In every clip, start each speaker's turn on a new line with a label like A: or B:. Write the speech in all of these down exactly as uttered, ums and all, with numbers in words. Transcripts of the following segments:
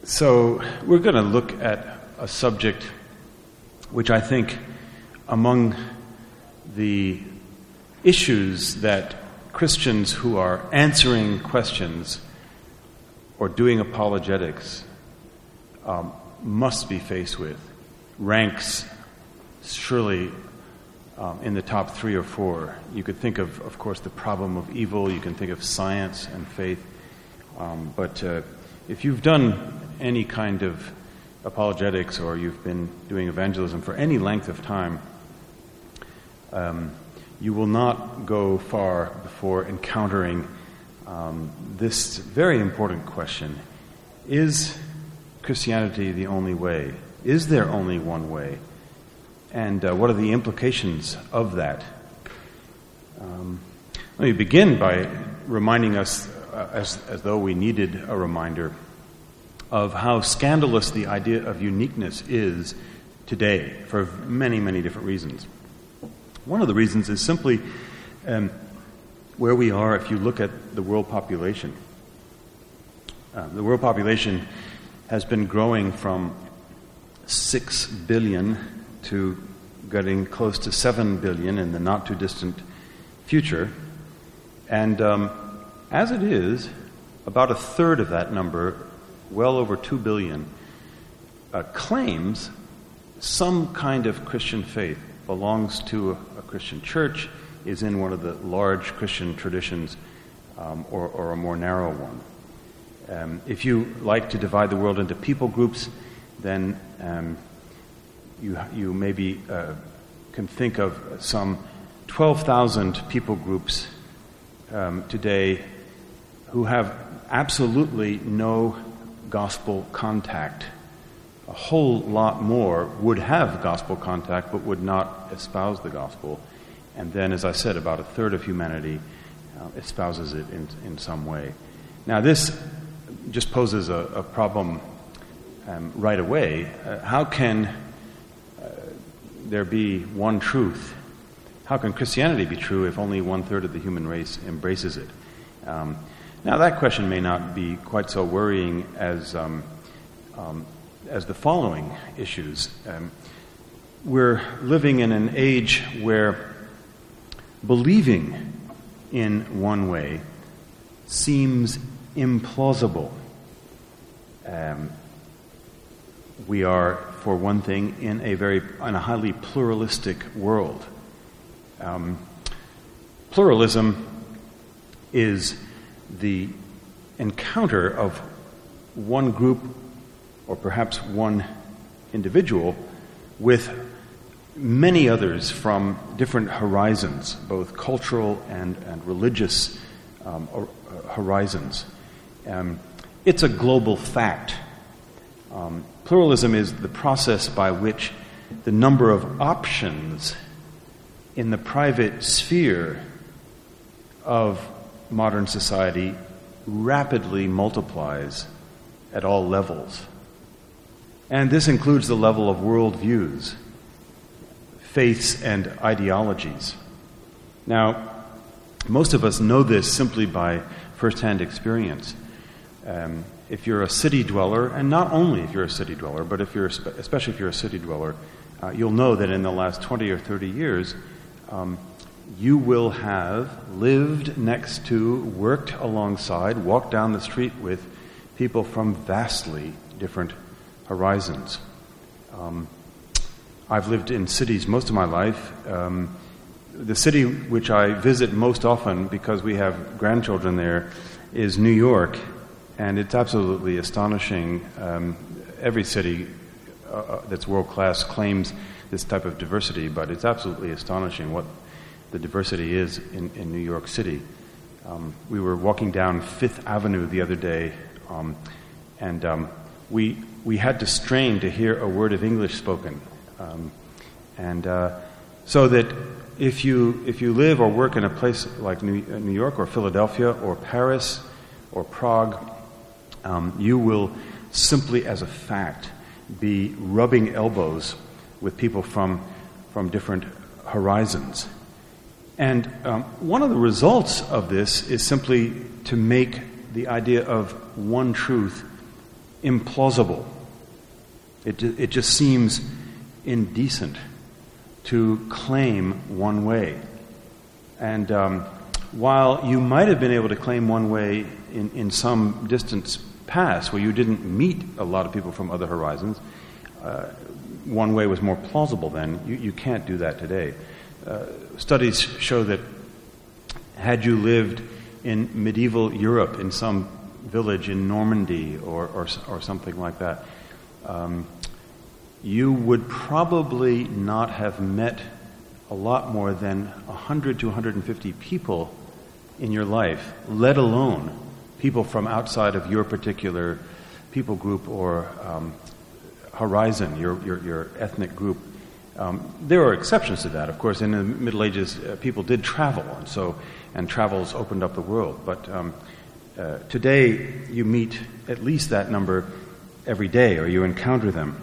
A: So we're going to look at a subject which I think among the issues that Christians who are answering questions or doing apologetics um, must be faced with ranks surely um, in the top three or four. You could think of, of course, the problem of evil. You can think of science and faith. Um, but uh, if you've done any kind of apologetics or you've been doing evangelism for any length of time, um, you will not go far before encountering um, this very important question. Is Christianity the only way? Is there only one way? And uh, what are the implications of that? Um, let me begin by reminding us, uh, as, as though we needed a reminder, of how scandalous the idea of uniqueness is today for many, many different reasons. One of the reasons is simply um, where we are if you look at the world population. Uh, the world population has been growing from six billion to getting close to seven billion in the not-too-distant future. And um, as it is, about a third of that number, well over two billion, uh, claims some kind of Christian faith, belongs to a, a Christian church, is in one of the large Christian traditions, um, or, or a more narrow one. Um, if you like to divide the world into people groups, then um, you, you maybe uh, can think of some twelve thousand people groups um, today who have absolutely no gospel contact. A whole lot more would have gospel contact but would not espouse the gospel. And then, as I said, about a third of humanity uh, espouses it in, in some way. Now, this just poses a, a problem um, right away. Uh, how can uh, there be one truth? How can Christianity be true if only one third of the human race embraces it? Um, now, that question may not be quite so worrying as um, um, as the following issues. Um, we're living in an age where believing in one way seems implausible. Um, we are, for one thing, in a very in a highly pluralistic world. Um, pluralism is the encounter of one group or perhaps one individual with many others from different horizons, both cultural and, and religious um, or, uh, horizons. Um, it's a global fact. Um, pluralism is the process by which the number of options in the private sphere of modern society rapidly multiplies at all levels. And this includes the level of worldviews, faiths, and ideologies. Now, most of us know this simply by first-hand experience. Um, if you're a city dweller, and not only if you're a city dweller, but if you're, especially if you're a city dweller, uh, you'll know that in the last twenty or thirty years, um, you will have lived next to, worked alongside, walked down the street with people from vastly different horizons. Um, I've lived in cities most of my life. Um, the city which I visit most often, because we have grandchildren there, is New York, and it's absolutely astonishing. Um, every city uh, that's world-class claims this type of diversity, but it's absolutely astonishing what the diversity is in, in New York City. Um, we were walking down Fifth Avenue the other day, um, and um, we we had to strain to hear a word of English spoken, um, and uh, so that if you if you live or work in a place like New, New York or Philadelphia or Paris or Prague, um, you will simply, as a fact, be rubbing elbows with people from from different horizons. And um, one of the results of this is simply to make the idea of one truth implausible. It, it just seems indecent to claim one way. And um, while you might have been able to claim one way in, in some distant past where you didn't meet a lot of people from other horizons, uh, one way was more plausible then. You, you can't do that today. Uh, studies show that had you lived in medieval Europe in some village in Normandy or, or, or something like that, um, you would probably not have met a lot more than one hundred to one hundred fifty people in your life, let alone people from outside of your particular people group or um, horizon, your, your, your ethnic group. Um, there are exceptions to that, of course. In the Middle Ages, uh, people did travel, and so and travels opened up the world. But um, uh, today, you meet at least that number every day, or you encounter them.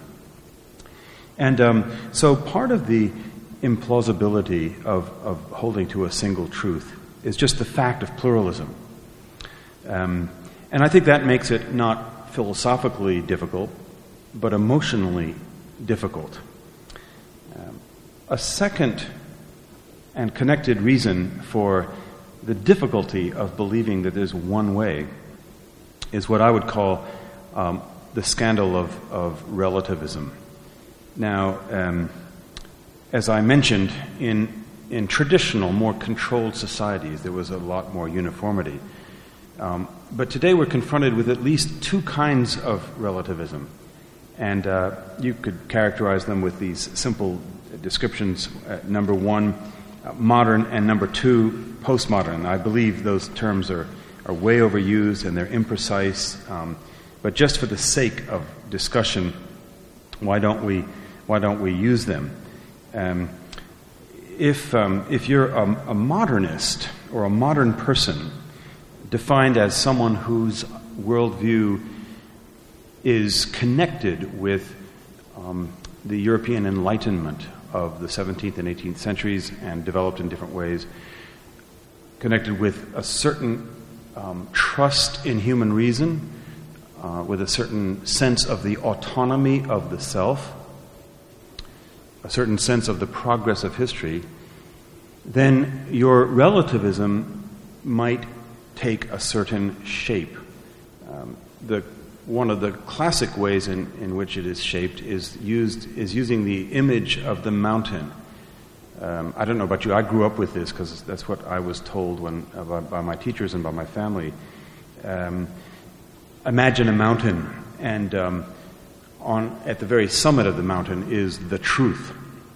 A: And um, so, part of the implausibility of, of holding to a single truth is just the fact of pluralism, um, and I think that makes it not philosophically difficult, but emotionally difficult. Um, a second and connected reason for the difficulty of believing that there's one way is what I would call um, the scandal of, of relativism. Now, um, as I mentioned, in in traditional, more controlled societies, there was a lot more uniformity. Um, but today we're confronted with at least two kinds of relativism. And uh, you could characterize them with these simple descriptions. Uh, number one, uh, modern, and number two, postmodern. I believe those terms are, are way overused and they're imprecise. Um, but just for the sake of discussion, why don't we why don't we use them? Um, if um, if you're a, a modernist or a modern person, defined as someone whose worldview is connected with um, the European Enlightenment of the seventeenth and eighteenth centuries and developed in different ways, connected with a certain um, trust in human reason, uh, with a certain sense of the autonomy of the self, a certain sense of the progress of history, then your relativism might take a certain shape. Um, the One of the classic ways in, in which it is shaped is used is using the image of the mountain. Um, I don't know about you. I grew up with this because that's what I was told when uh, by, by my teachers and by my family. Um, imagine a mountain, and um, on at the very summit of the mountain is the truth.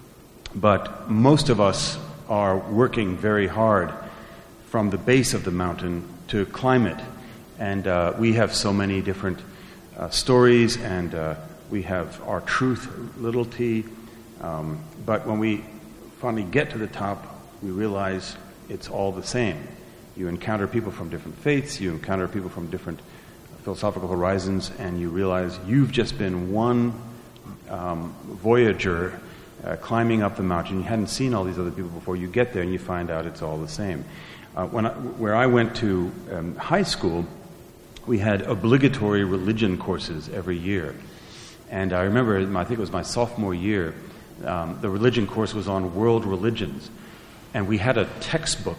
A: But most of us are working very hard from the base of the mountain to climb it, and uh, we have so many different Uh, stories, and uh, we have our truth, little t. Um, but when we finally get to the top, we realize it's all the same. You encounter people from different faiths, you encounter people from different philosophical horizons, and you realize you've just been one um, voyager uh, climbing up the mountain. You hadn't seen all these other people before. You get there and you find out it's all the same. Uh, when I, where I went to um, high school, we had obligatory religion courses every year. And I remember, I think it was my sophomore year, um, the religion course was on world religions. And we had a textbook.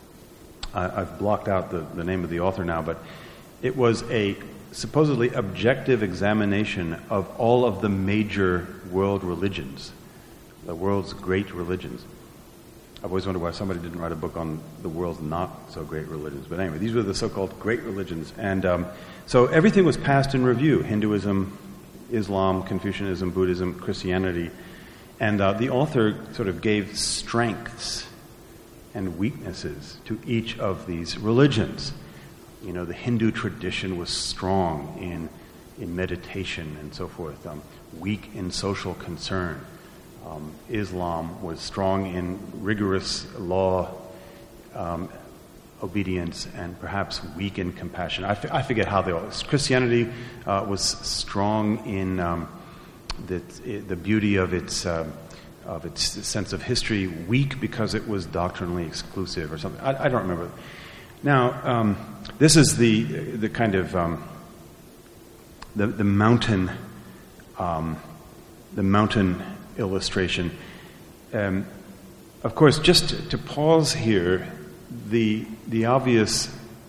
A: I, I've blocked out the, the name of the author now, but it was a supposedly objective examination of all of the major world religions, the world's great religions. I've always wondered why somebody didn't write a book on the world's not-so-great religions. But anyway, these were the so-called great religions. And um, so everything was passed in review: Hinduism, Islam, Confucianism, Buddhism, Christianity. And uh, the author sort of gave strengths and weaknesses to each of these religions. You know, the Hindu tradition was strong in, in meditation and so forth, um, weak in social concern. Um, Islam was strong in rigorous law um, obedience and perhaps weak in compassion. I, f- I forget how they all... Christianity uh, was strong in um, the, the beauty of its uh, of its sense of history, weak because it was doctrinally exclusive or something. I, I don't remember. Now, um, this is the the kind of um, the, the mountain, um, the mountain illustration. Um, of course, just to, to pause here, the the obvious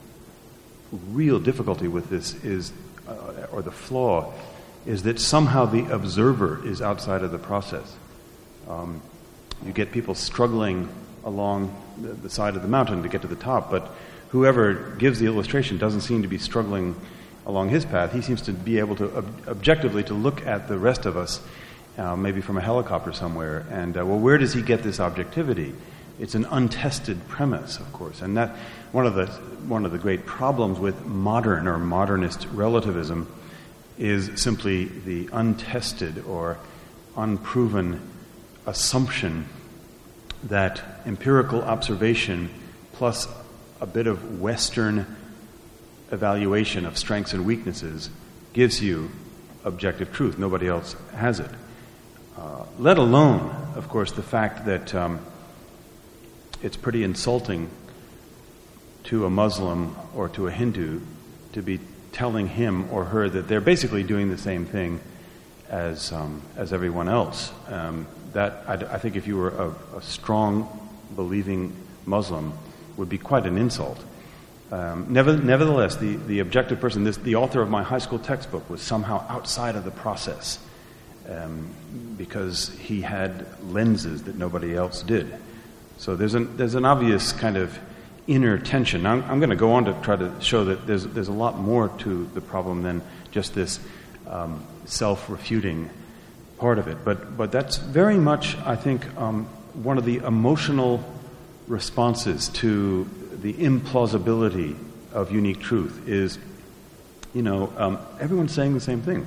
A: real difficulty with this is, uh, or the flaw, is that somehow the observer is outside of the process. Um, you get people struggling along the, the side of the mountain to get to the top, but whoever gives the illustration doesn't seem to be struggling along his path. He seems to be able to ob- objectively to look at the rest of us, uh, maybe from a helicopter somewhere, and uh, well, where does he get this objectivity? It's an untested premise, of course, and that one of the one of the great problems with modern or modernist relativism is simply the untested or unproven assumption that empirical observation plus a bit of Western evaluation of strengths and weaknesses gives you objective truth. Nobody else has it. Uh, let alone, of course, the fact that um, it's pretty insulting to a Muslim or to a Hindu to be telling him or her that they're basically doing the same thing as um, as everyone else. Um, that I, I think if you were a, a strong, believing Muslim, would be quite an insult. Um, never, nevertheless, the, the objective person, this, the author of my high school textbook, was somehow outside of the process um, because he had lenses that nobody else did. So there's an there's an obvious kind of inner tension. I'm, I'm going to go on to try to show that there's there's a lot more to the problem than just this um, self-refuting part of it. But but that's very much, I think, um, one of the emotional responses to the implausibility of unique truth is, you know, um, everyone's saying the same thing.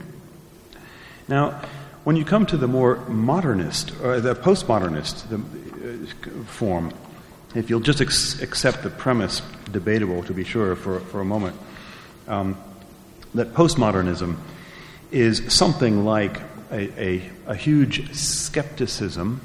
A: Now, when you come to the more modernist, or the postmodernist the, uh, form, if you'll just ex- accept the premise, debatable to be sure for, for a moment, um, that postmodernism is something like a, a, a huge skepticism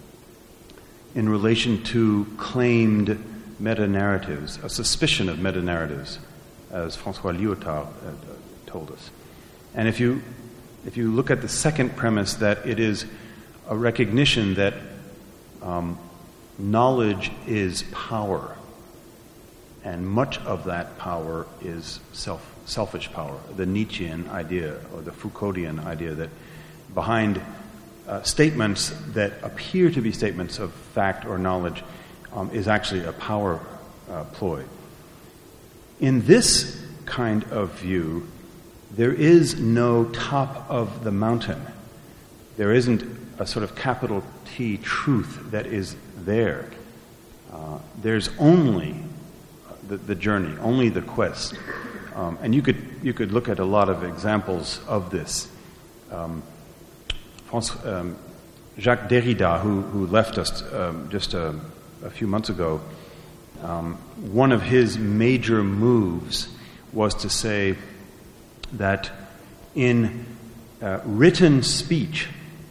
A: in relation to claimed meta-narratives, a suspicion of meta-narratives, as François Lyotard uh, told us. And if you if you look at the second premise, that it is a recognition that um, knowledge is power, and much of that power is self selfish power, the Nietzschean idea or the Foucauldian idea that behind uh, statements that appear to be statements of fact or knowledge um, is actually a power uh, ploy. In this kind of view, there is no top of the mountain. There isn't a sort of capital T truth that is there. Uh, there's only the, the journey, only the quest. Um, and you could you could look at a lot of examples of this. Um, um, Jacques Derrida, who, who left us um, just a, a few months ago, um, one of his major moves was to say that in uh, written speech,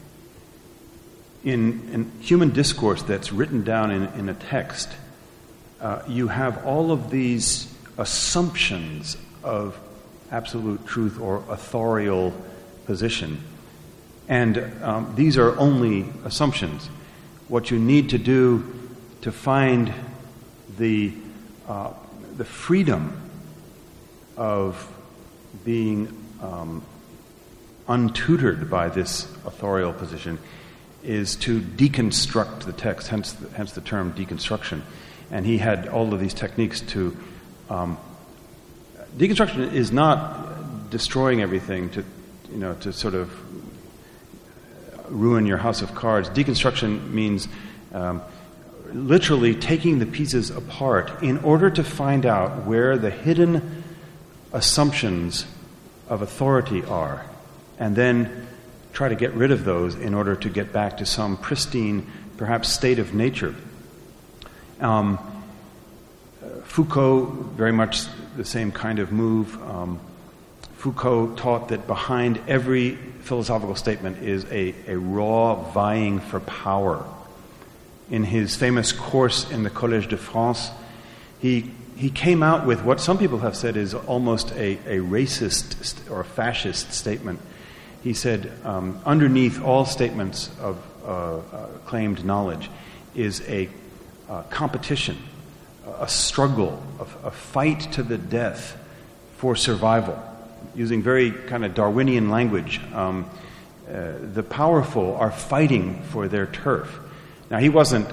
A: in, in human discourse that's written down in, in a text, uh, you have all of these assumptions of absolute truth or authorial position. And um, these are only assumptions. What you need to do to find the uh, the freedom of being um, untutored by this authorial position is to deconstruct the text, hence the, hence the term deconstruction. And he had all of these techniques to... Um, deconstruction is not destroying everything to, you know, to sort of ruin your house of cards. Deconstruction means um, literally taking the pieces apart in order to find out where the hidden assumptions of authority are, and then try to get rid of those in order to get back to some pristine, perhaps, state of nature. Um, Foucault, very much the same kind of move. Um, Foucault taught that behind every philosophical statement is a, a raw vying for power. In his famous course in the Collège de France, he he came out with what some people have said is almost a, a racist st- or a fascist statement. He said, um, underneath all statements of uh, uh, claimed knowledge is a uh, competition, a struggle, a, a fight to the death for survival. Using very kind of Darwinian language, um, uh, the powerful are fighting for their turf. Now, he wasn't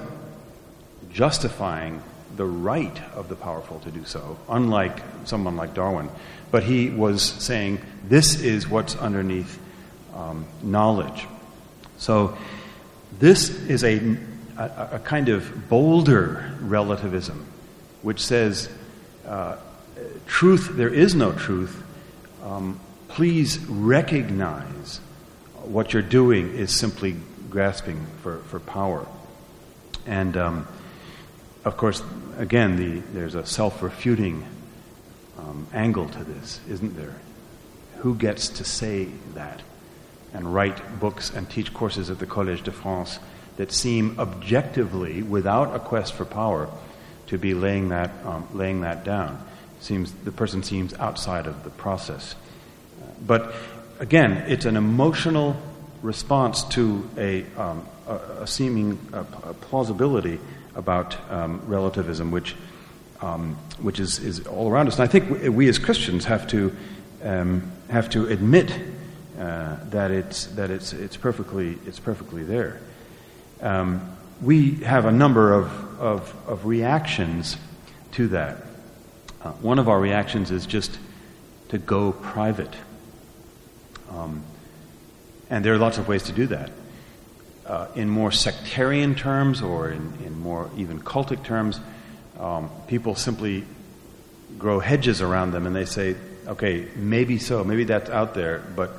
A: justifying the right of the powerful to do so, unlike someone like Darwin, but he was saying this is what's underneath um, knowledge. So this is a, a, a kind of bolder relativism, which says uh, truth, there is no truth. Um, please recognize what you're doing is simply grasping for, for power. And um, of course, again, the, there's a self-refuting um, angle to this, isn't there? Who gets to say that and write books and teach courses at the Collège de France that seem objectively, without a quest for power, to be laying that um, laying that down? Seems the person seems outside of the process. But again, it's an emotional response to a, um, a, a seeming a, a plausibility about um, relativism, which um, which is, is all around us. And I think we, we as Christians have to um, have to admit uh, that it's that it's it's perfectly it's perfectly there. Um, we have a number of of, of reactions to that. Uh, one of our reactions is just to go private. Um, and there are lots of ways to do that. Uh, in more sectarian terms or in, in more even cultic terms, um, people simply grow hedges around them and they say, okay, maybe so, maybe that's out there, but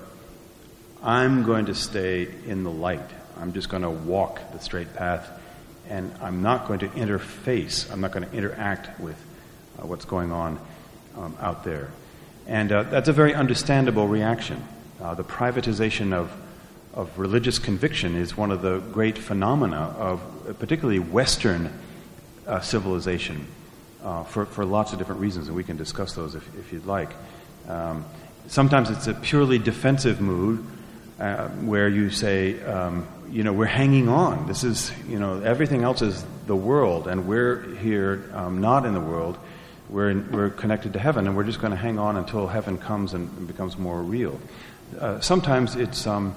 A: I'm going to stay in the light. I'm just going to walk the straight path, and I'm not going to interface, I'm not going to interact with uh, what's going on um, out there. And uh, that's a very understandable reaction. Uh, the privatization of of religious conviction is one of the great phenomena of uh, particularly Western uh, civilization uh, for, for lots of different reasons, and we can discuss those if, if you'd like. Um, sometimes it's a purely defensive mood uh, where you say, um, you know, we're hanging on. This is, you know, everything else is the world, and we're here um, not in the world. We're, in, we're connected to heaven, and we're just going to hang on until heaven comes and, and becomes more real. Uh, sometimes it's um,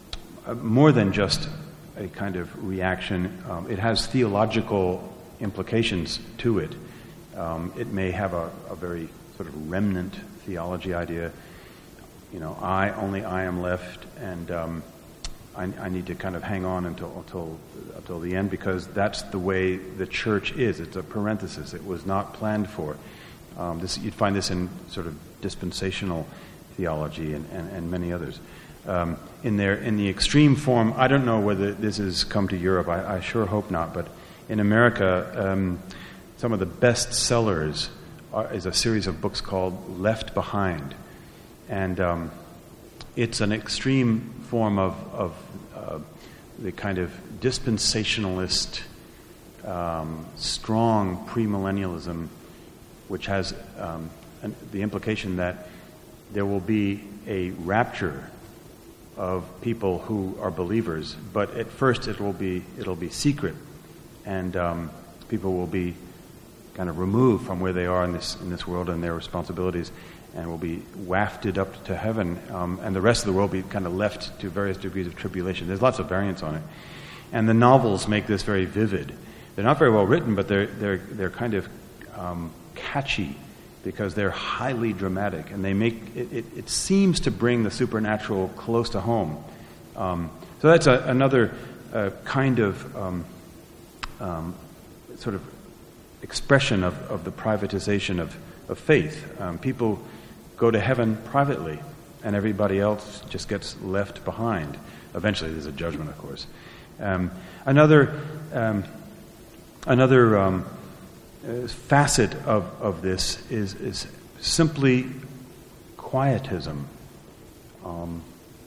A: more than just a kind of reaction. Um, it has theological implications to it. Um, it may have a, a very sort of remnant theology idea. You know, I, only I am left, and um, I, I need to kind of hang on until, until, until the end, because that's the way the church is. It's a parenthesis. It was not planned for. Um, this, you'd find this in sort of dispensational theology and, and, and many others. Um, in their in the extreme form, I don't know whether this has come to Europe. I, I sure hope not. But in America, um, some of the best sellers are, is a series of books called Left Behind, and um, it's an extreme form of of uh, the kind of dispensationalist, um, strong premillennialism, which has um, an, the implication that there will be a rapture of people who are believers, but at first it will be it'll be secret, and um, people will be kind of removed from where they are in this in this world and their responsibilities, and will be wafted up to heaven, um, and the rest of the world will be kind of left to various degrees of tribulation. There's lots of variants on it, and the novels make this very vivid. They're not very well written, but they're they're they're kind of um, catchy, because they're highly dramatic, and they make it, it, it seems to bring the supernatural close to home. Um, so that's a, another uh, kind of um, um, sort of expression of, of the privatization of, of faith. Um, people go to heaven privately, and everybody else just gets left behind. Eventually there's a judgment, of course. Um, another um, another um, facet of, of this is, is simply quietism. Um,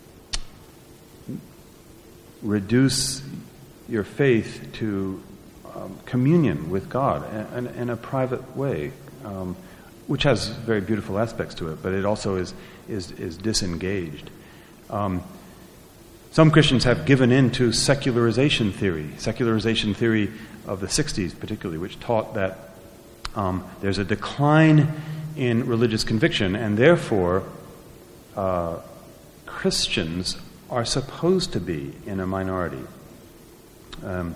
A: reduce your faith to um, communion with God in, in a private way. um, which has very beautiful aspects to it, but it also is is, is disengaged. Um, some Christians have given in to secularization theory, secularization theory of the sixties particularly, which taught that um, there's a decline in religious conviction, and therefore uh, Christians are supposed to be in a minority. Um,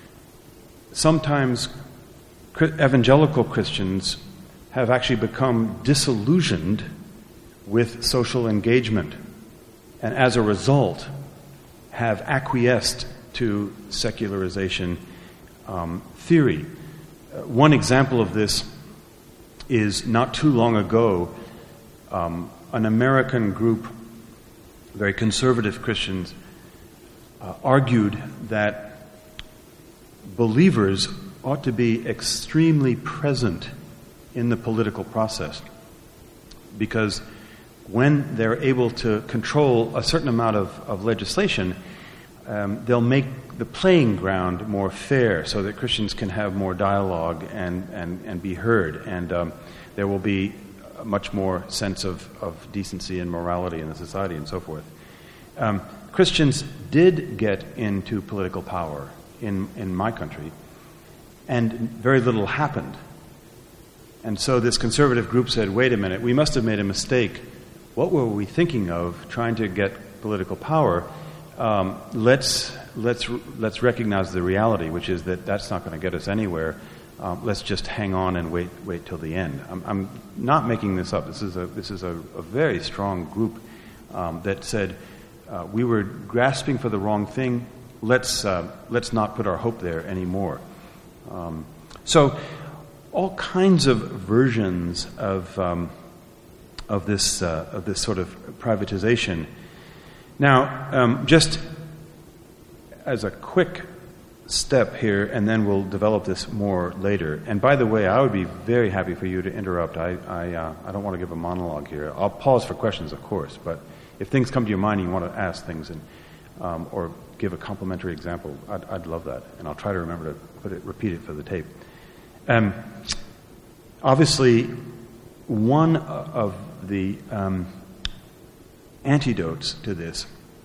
A: sometimes evangelical Christians have actually become disillusioned with social engagement, and as a result have acquiesced to secularization um, theory. Uh, one example of this is not too long ago, um, an American group, very conservative Christians, uh, argued that believers ought to be extremely present in the political process, because when they're able to control a certain amount of, of legislation, um, they'll make the playing ground more fair so that Christians can have more dialogue and, and, and be heard, and um, there will be a much more sense of, of decency and morality in the society and so forth. Um, Christians did get into political power in, in my country, and very little happened. And so this conservative group said, wait a minute, we must have made a mistake. What were we thinking of trying to get political power? Um, let's let's let's recognize the reality, which is that that's not going to get us anywhere. Um, let's just hang on and wait wait till the end. I'm, I'm not making this up. This is a this is a, a very strong group um, that said uh, we were grasping for the wrong thing. Let's uh, let's not put our hope there anymore. Um, so all kinds of versions of um, of this uh, of this sort of privatization. Now, um, just as a quick step here, and then we'll develop this more later. And by the way, I would be very happy for you to interrupt. I I, uh, I don't want to give a monologue here. I'll pause for questions, of course, but if things come to your mind and you want to ask things and um, or give a complimentary example, I'd, I'd love that, and I'll try to remember to put it, repeat it for the tape. Um, obviously, one of the um, antidotes to this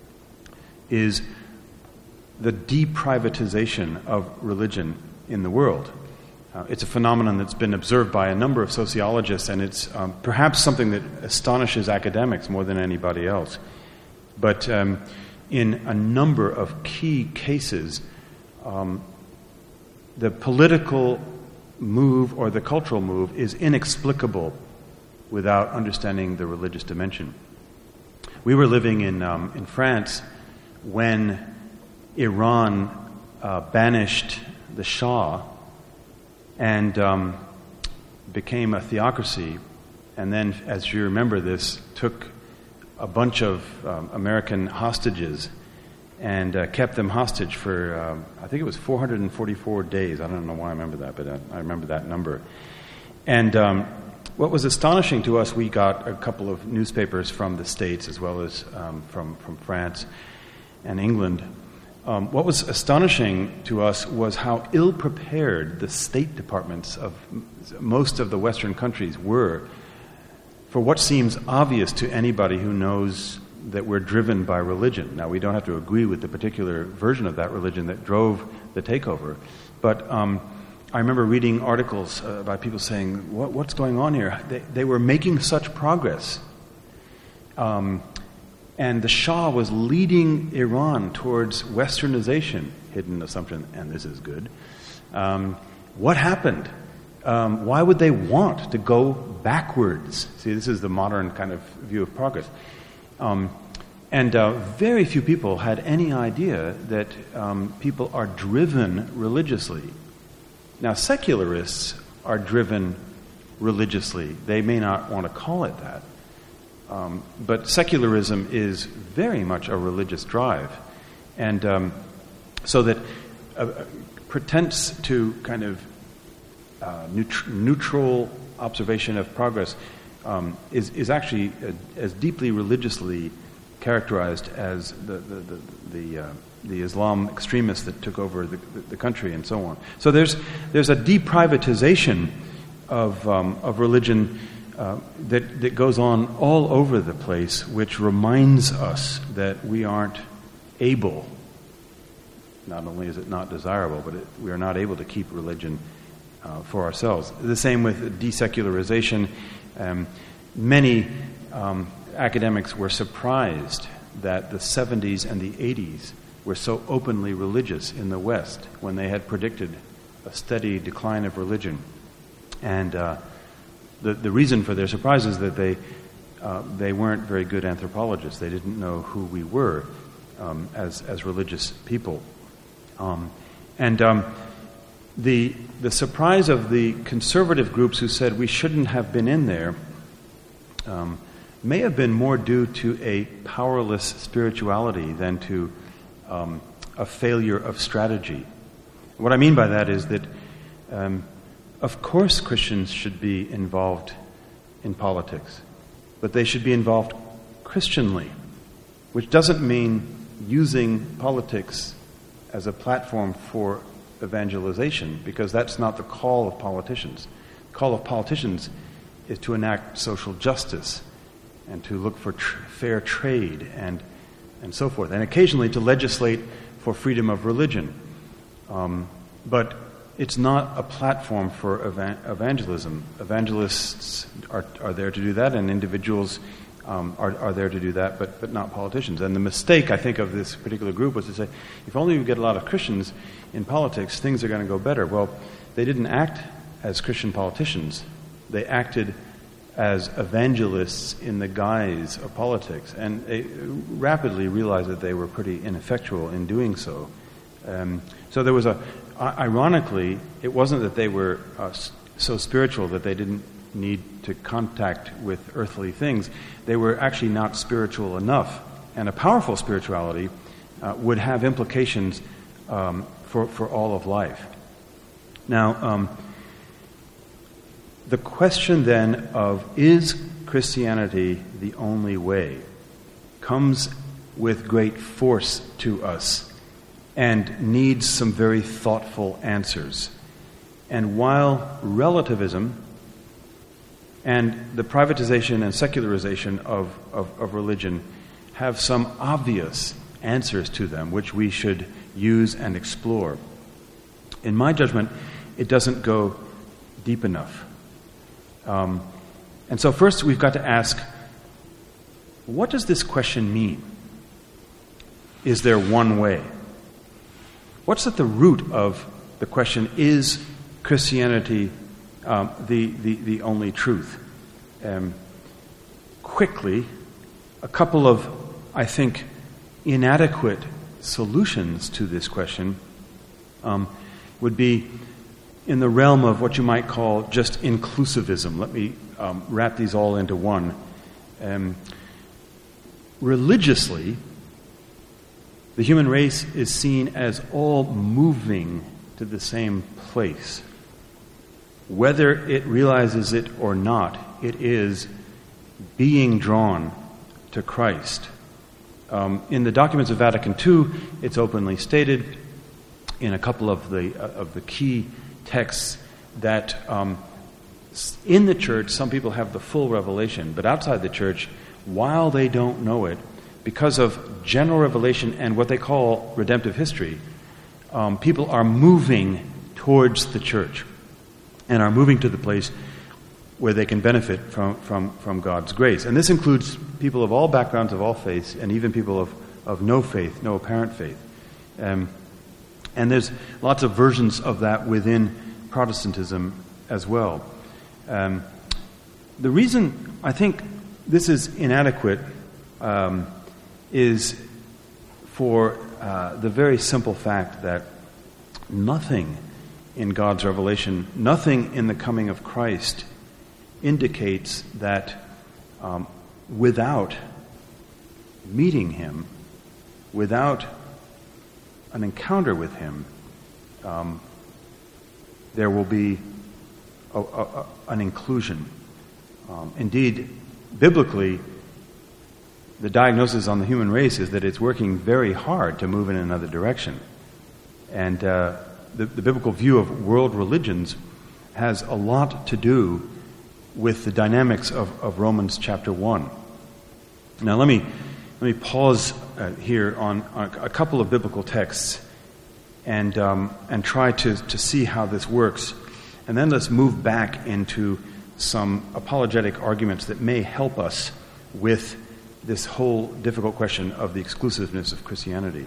A: is the deprivatization of religion in the world. Uh, it's a phenomenon that's been observed by a number of sociologists, and it's um, perhaps something that astonishes academics more than anybody else. But um, in a number of key cases, um, the political move or the cultural move is inexplicable without understanding the religious dimension. We were living in um, in France when Iran uh, banished the Shah and um, became a theocracy, and then, as you remember this, took a bunch of um, American hostages and uh, kept them hostage for, um, I think it was four hundred forty-four days. I don't know why I remember that, but I, I remember that number. And um, what was astonishing to us, we got a couple of newspapers from the States as well as um, from, from France and England. Um, what was astonishing to us was how ill-prepared the State Departments of most of the Western countries were for what seems obvious to anybody who knows that we're driven by religion. Now, we don't have to agree with the particular version of that religion that drove the takeover, but um, I remember reading articles uh, about people saying, what, what's going on here? They, they were making such progress. Um, and the Shah was leading Iran towards westernization, hidden assumption, and this is good. Um, what happened? Um, why would they want to go backwards? See, this is the modern kind of view of progress. Um, and uh, very few people had any idea that um, people are driven religiously. Now, secularists are driven religiously. They may not want to call it that. Um, but secularism is very much a religious drive. And um, so that uh, pretense to kind of uh, neut- neutral observation of progress um, is, is actually uh, as deeply religiously characterized as the, the, the, the uh, the Islam extremists that took over the, the, the country and so on. So there's there's a deprivatization of, um, of religion uh, that, that goes on all over the place, which reminds us that we aren't able, not only is it not desirable, but it, we are not able to keep religion uh, for ourselves. The same with desecularization. Um, many um, academics were surprised that the seventies and the eighties were so openly religious in the West when they had predicted a steady decline of religion. And uh, the, the reason for their surprise is that they, uh, they weren't very good anthropologists. They didn't know who we were um, as, as religious people. Um, and um, the, the surprise of the conservative groups who said we shouldn't have been in there um, may have been more due to a powerless spirituality than to um, a failure of strategy. What I mean by that is that, um, of course, Christians should be involved in politics, but they should be involved Christianly, which doesn't mean using politics as a platform for evangelization, because that's not the call of politicians. The call of politicians is to enact social justice and to look for tr- fair trade and and so forth, and occasionally to legislate for freedom of religion. Um, but it's not a platform for evan- evangelism. Evangelists are, are there to do that, and individuals um, are, are there to do that, but, but not politicians. And the mistake, I think, of this particular group was to say, if only we get a lot of Christians in politics, things are going to go better. Well, they didn't act as Christian politicians. They acted as evangelists in the guise of politics, and they rapidly realized that they were pretty ineffectual in doing so. Um, so there was a, ironically, it wasn't that they were uh, so spiritual that they didn't need to contact with earthly things. They were actually not spiritual enough, and a powerful spirituality uh, would have implications um, for, for all of life. Now, um, the question then of is Christianity the only way comes with great force to us and needs some very thoughtful answers. And while relativism and the privatization and secularization of, of, of religion have some obvious answers to them, which we should use and explore, in my judgment, it doesn't go deep enough. Um, and so first we've got to ask, what does this question mean? Is there one way? What's at the root of the question, is Christianity um, the, the, the only truth? Um, quickly, a couple of, I think, inadequate solutions to this question um, would be in the realm of what you might call just inclusivism. Let me um, wrap these all into one. Um, religiously, the human race is seen as all moving to the same place. Whether it realizes it or not, it is being drawn to Christ. Um, in the documents of Vatican Two, it's openly stated in a couple of the uh, of the key texts that um, in the church, some people have the full revelation, but outside the church, while they don't know it, because of general revelation and what they call redemptive history, um, people are moving towards the church and are moving to the place where they can benefit from, from, from God's grace. And this includes people of all backgrounds, of all faiths, and even people of, of no faith, no apparent faith. Um, And there's lots of versions of that within Protestantism as well. Um, the reason I think this is inadequate um, is for uh, the very simple fact that nothing in God's revelation, nothing in the coming of Christ indicates that um, without meeting Him, without an encounter with Him, um, there will be a, a, a, an inclusion. Um, indeed, biblically, the diagnosis on the human race is that it's working very hard to move in another direction. And uh, the, the biblical view of world religions has a lot to do with the dynamics of, of Romans chapter one. Now let me let me pause uh, here on, on a couple of biblical texts and um, and try to, to see how this works. And then let's move back into some apologetic arguments that may help us with this whole difficult question of the exclusiveness of Christianity.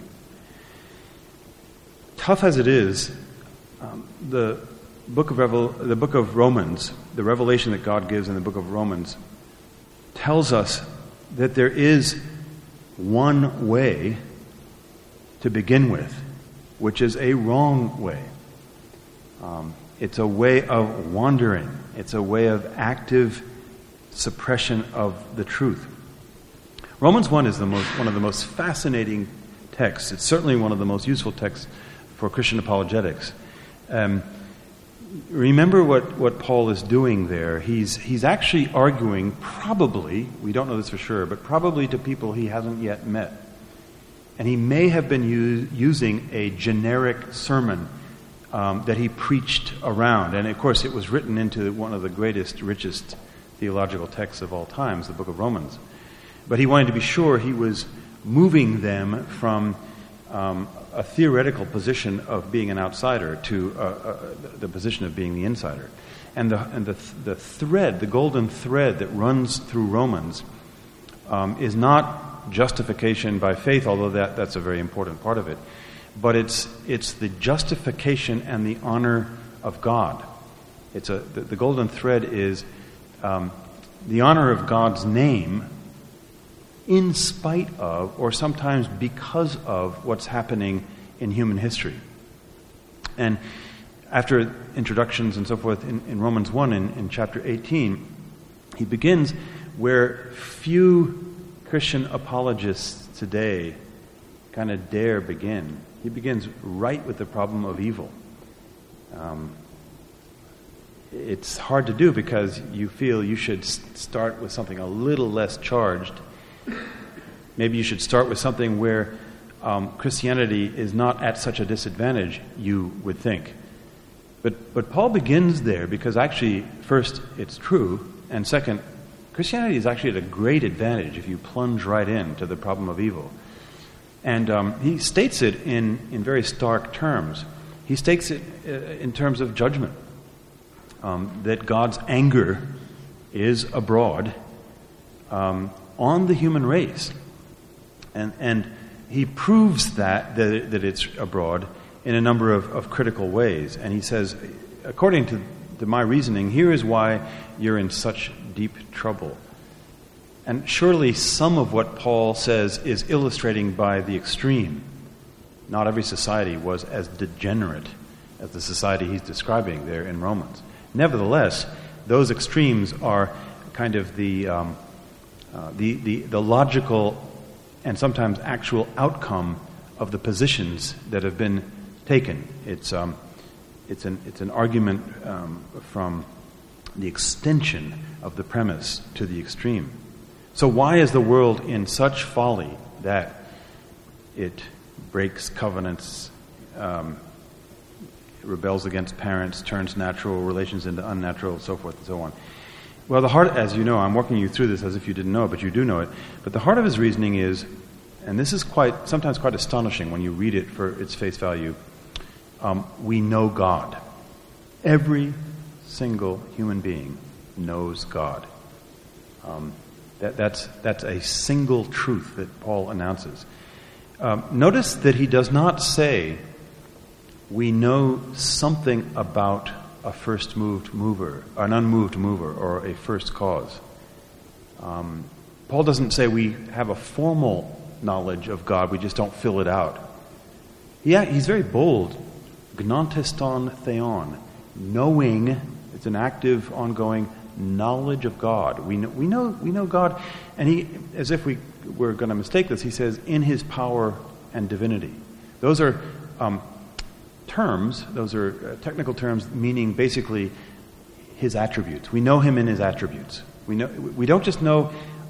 A: Tough as it is, um, the book of Revel- the book of Romans, the revelation that God gives in the book of Romans, tells us that there is one way to begin with, which is a wrong way. Um, it's a way of wandering. It's a way of active suppression of the truth. Romans one is the most, one of the most fascinating texts. It's certainly one of the most useful texts for Christian apologetics. Um, remember what, what Paul is doing there. He's, he's actually arguing, probably, we don't know this for sure, but probably to people he hasn't yet met. And he may have been u- using a generic sermon um, that he preached around. And of course, it was written into one of the greatest, richest theological texts of all times, the book of Romans. But he wanted to be sure he was moving them from um, a theoretical position of being an outsider to uh, uh, the position of being the insider. And the and the the thread, the golden thread that runs through Romans um, is not justification by faith, although that, that's a very important part of it, but it's it's the justification and the honor of God. It's a the, the golden thread is um, the honor of God's name in spite of, or sometimes because of, what's happening in human history. And after introductions and so forth in, in Romans one, in, in chapter eighteen, he begins where few Christian apologists today kind of dare begin. He begins right with the problem of evil. Um, it's hard to do because you feel you should start with something a little less charged. Maybe you should start with something where um, Christianity is not at such a disadvantage, you would think. But but Paul begins there because actually, first, it's true, and second, Christianity is actually at a great advantage if you plunge right into the problem of evil. And um, he states it in, in very stark terms. He states it uh, in terms of judgment, um, that God's anger is abroad um, on the human race. And and he proves that, that, that it's abroad in a number of, of critical ways. And he says, according to, to my reasoning, here is why you're in such deep trouble. And surely some of what Paul says is illustrating by the extreme. Not every society was as degenerate as the society he's describing there in Romans. Nevertheless, those extremes are kind of the um, uh, the, the the logical and sometimes actual outcome of the positions that have been taken. It's um, it's an it's an argument um, from the extension of the premise to the extreme. So why is the world in such folly that it breaks covenants, um, rebels against parents, turns natural relations into unnatural, so forth and so on? Well, the heart, as you know, I'm walking you through this as if you didn't know it, but you do know it. But the heart of his reasoning is, and this is quite sometimes quite astonishing when you read it for its face value, um, we know God. Every single human being knows God. Um, that, that's that's a single truth that Paul announces. Um, notice that he does not say we know something about a first moved mover, an unmoved mover, or a first cause. Um, Paul doesn't say we have a formal knowledge of God, we just don't fill it out. Yeah, he's very bold. Gnontiston theon, knowing. It's an active, ongoing knowledge of God. We know, we know, we know God, and he, as if we were going to mistake this, he says, in his power and divinity. Those are um, terms, those are uh, technical terms meaning basically his attributes. We know him in his attributes. We know, we don't just know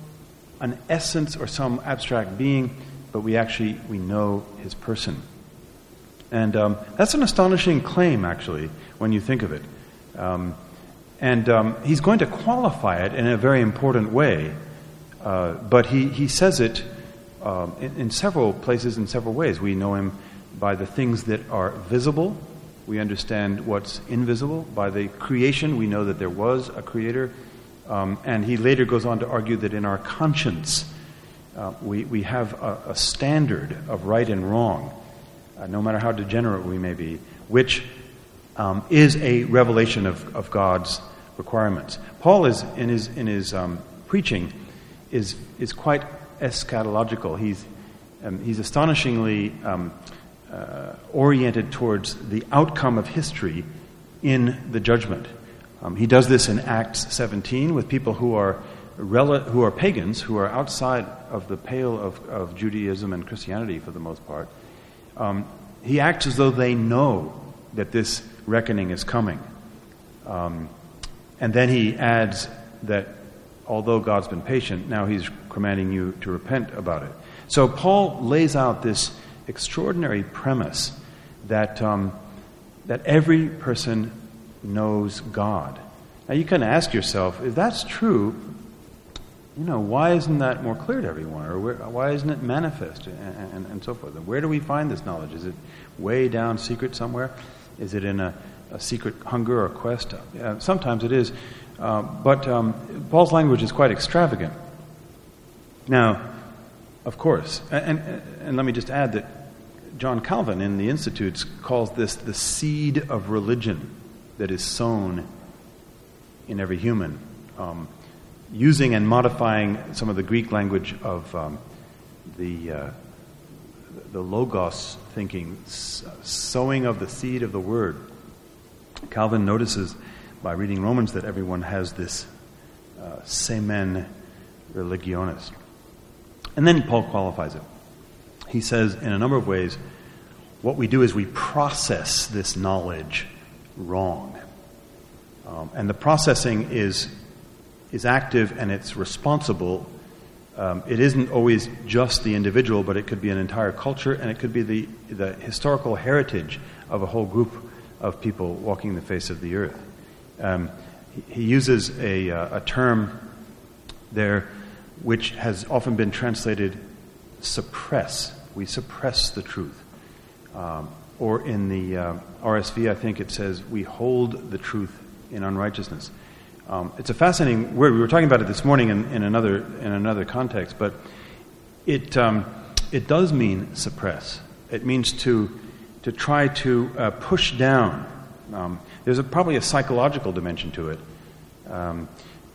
A: an essence or some abstract being, but we actually, we know his person. And um, that's an astonishing claim, actually, when you think of it. Um, and um, he's going to qualify it in a very important way, uh, but he, he says it um, in, in several places in several ways. We know him by the things that are visible. We understand what's invisible. By the creation, we know that there was a creator. Um, and he later goes on to argue that in our conscience, uh, we, we have a, a standard of right and wrong, uh, no matter how degenerate we may be, which um, is a revelation of, of God's requirements. Paul is in his in his um, preaching is is quite eschatological. He's um, he's astonishingly um, uh, oriented towards the outcome of history in the judgment. Um, he does this in Acts seventeen with people who are rel- who are pagans, who are outside of the pale of, of Judaism and Christianity for the most part. Um, he acts as though they know that this reckoning is coming. Um, and then he adds that although God's been patient, now he's commanding you to repent about it. So Paul lays out this extraordinary premise that um, that every person knows God. Now you can ask yourself, if that's true, you know, why isn't that more clear to everyone? Or where, why isn't it manifest? And, and, and so forth. And where do we find this knowledge? Is it way down secret somewhere? Is it in a, a secret hunger or quest? Uh, sometimes it is. Uh, but um, Paul's language is quite extravagant. Now, of course, and, and, and let me just add that John Calvin in the Institutes calls this the seed of religion that is sown in every human, um, using and modifying some of the Greek language of um, the uh, the logos thinking, sowing of the seed of the word. Calvin notices by reading Romans that everyone has this uh, semen religionis. And then Paul qualifies it. He says in a number of ways, what we do is we process this knowledge wrong. Um, and the processing is is active and it's responsible. Um, it isn't always just the individual, but it could be an entire culture, and it could be the, the historical heritage of a whole group of people walking the face of the earth. Um, he, he uses a, uh, a term there which has often been translated suppress. We suppress the truth. Um, or in the uh, R S V, I think it says, we hold the truth in unrighteousness. Um, it's a fascinating word. We were talking about it this morning in, in another in another context, but it um, it does mean suppress. It means to to try to uh, push down. Um, there's a, probably a psychological dimension to it. Um,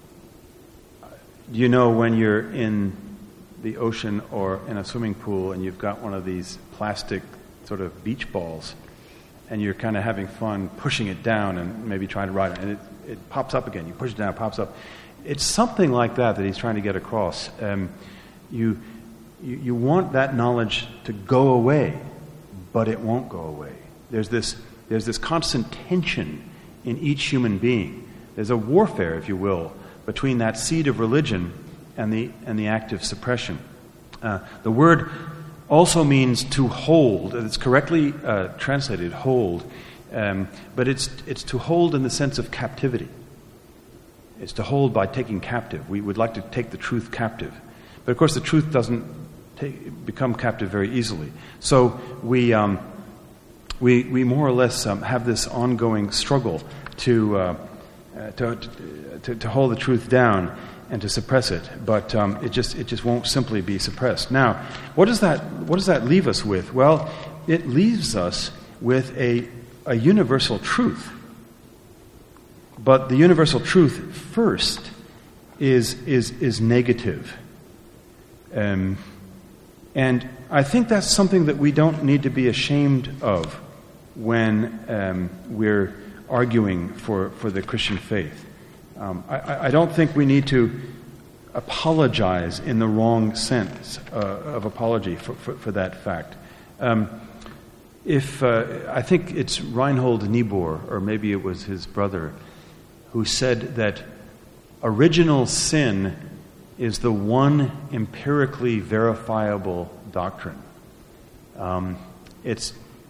A: you know, when you're in the ocean or in a swimming pool and you've got one of these plastic sort of beach balls, and you're kind of having fun pushing it down and maybe trying to ride it, and it, it pops up again. You push it down, it pops up. It's something like that that he's trying to get across. Um, you, you you want that knowledge to go away, but it won't go away. There's this there's this constant tension in each human being. There's a warfare, if you will, between that seed of religion and the and the active suppression. Uh, the word also means to hold. It's correctly uh, translated, hold. Um, but it's it's to hold in the sense of captivity. It's to hold by taking captive. We would like to take the truth captive. But of course the truth doesn't take, become captive very easily. So we um, we we more or less um, have this ongoing struggle to, uh, uh, to, to to hold the truth down and to suppress it, but um, it just it just won't simply be suppressed. Now, what does that what does that leave us with? Well, it leaves us with a a universal truth. But the universal truth first is is is negative, um, and I think that's something that we don't need to be ashamed of when um, we're arguing for for the Christian faith. Um, I, I don't think we need to apologize in the wrong sense uh, of apology for, for, for that fact. Um, if uh, I think it's Reinhold Niebuhr, or maybe it was his brother, who said that original sin is the one empirically verifiable doctrine. Um, it's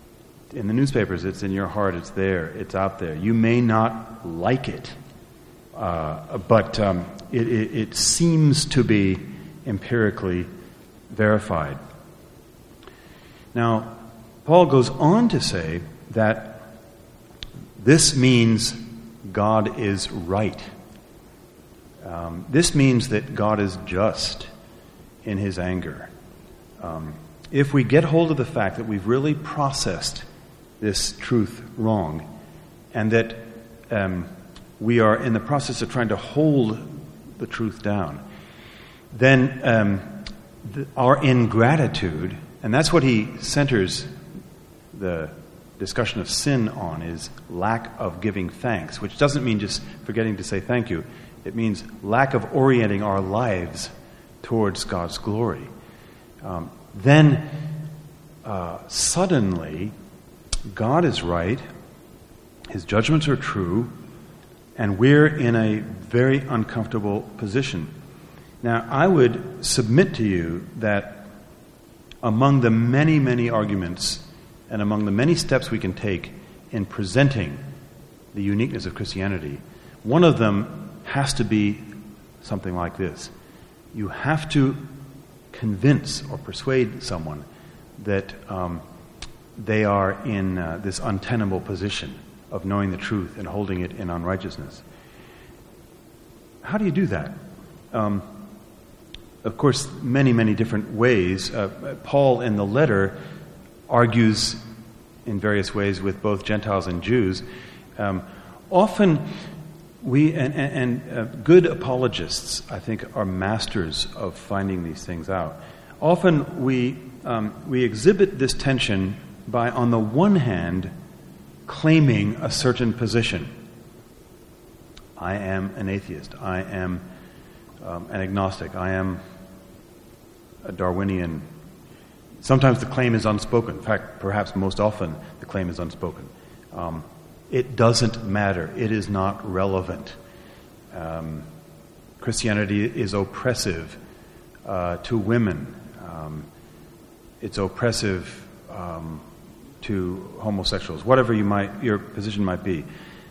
A: in the newspapers, it's in your heart, it's there, it's out there. You may not like it, uh, but um, it, it, it seems to be empirically verified. Now, Paul goes on to say that this means God is right. Um, this means that God is just in his anger. Um, if we get hold of the fact that we've really processed this truth wrong, and that um, we are in the process of trying to hold the truth down, then um, the, our ingratitude, and that's what he centers the discussion of sin on, is lack of giving thanks, which doesn't mean just forgetting to say thank you. It means lack of orienting our lives towards God's glory. Um, then uh, suddenly, God is right, his judgments are true, and we're in a very uncomfortable position. Now, I would submit to you that among the many, many arguments and among the many steps we can take in presenting the uniqueness of Christianity, one of them has to be something like this. You have to convince or persuade someone that um, they are in uh, this untenable position of knowing the truth and holding it in unrighteousness. How do you do that? Um, of course, many, many different ways. Uh, Paul in the letter argues in various ways with both Gentiles and Jews. Um, often we, and, and, and uh, good apologists, I think, are masters of finding these things out. Often we, um, we exhibit this tension by, on the one hand, claiming a certain position. I am an atheist. I am um, an agnostic. I am a Darwinian. Sometimes the claim is unspoken. In fact, perhaps most often the claim is unspoken. Um, it doesn't matter. It is not relevant. Um, Christianity is oppressive uh, to women. Um, it's oppressive um, to homosexuals, whatever you might, your position might be.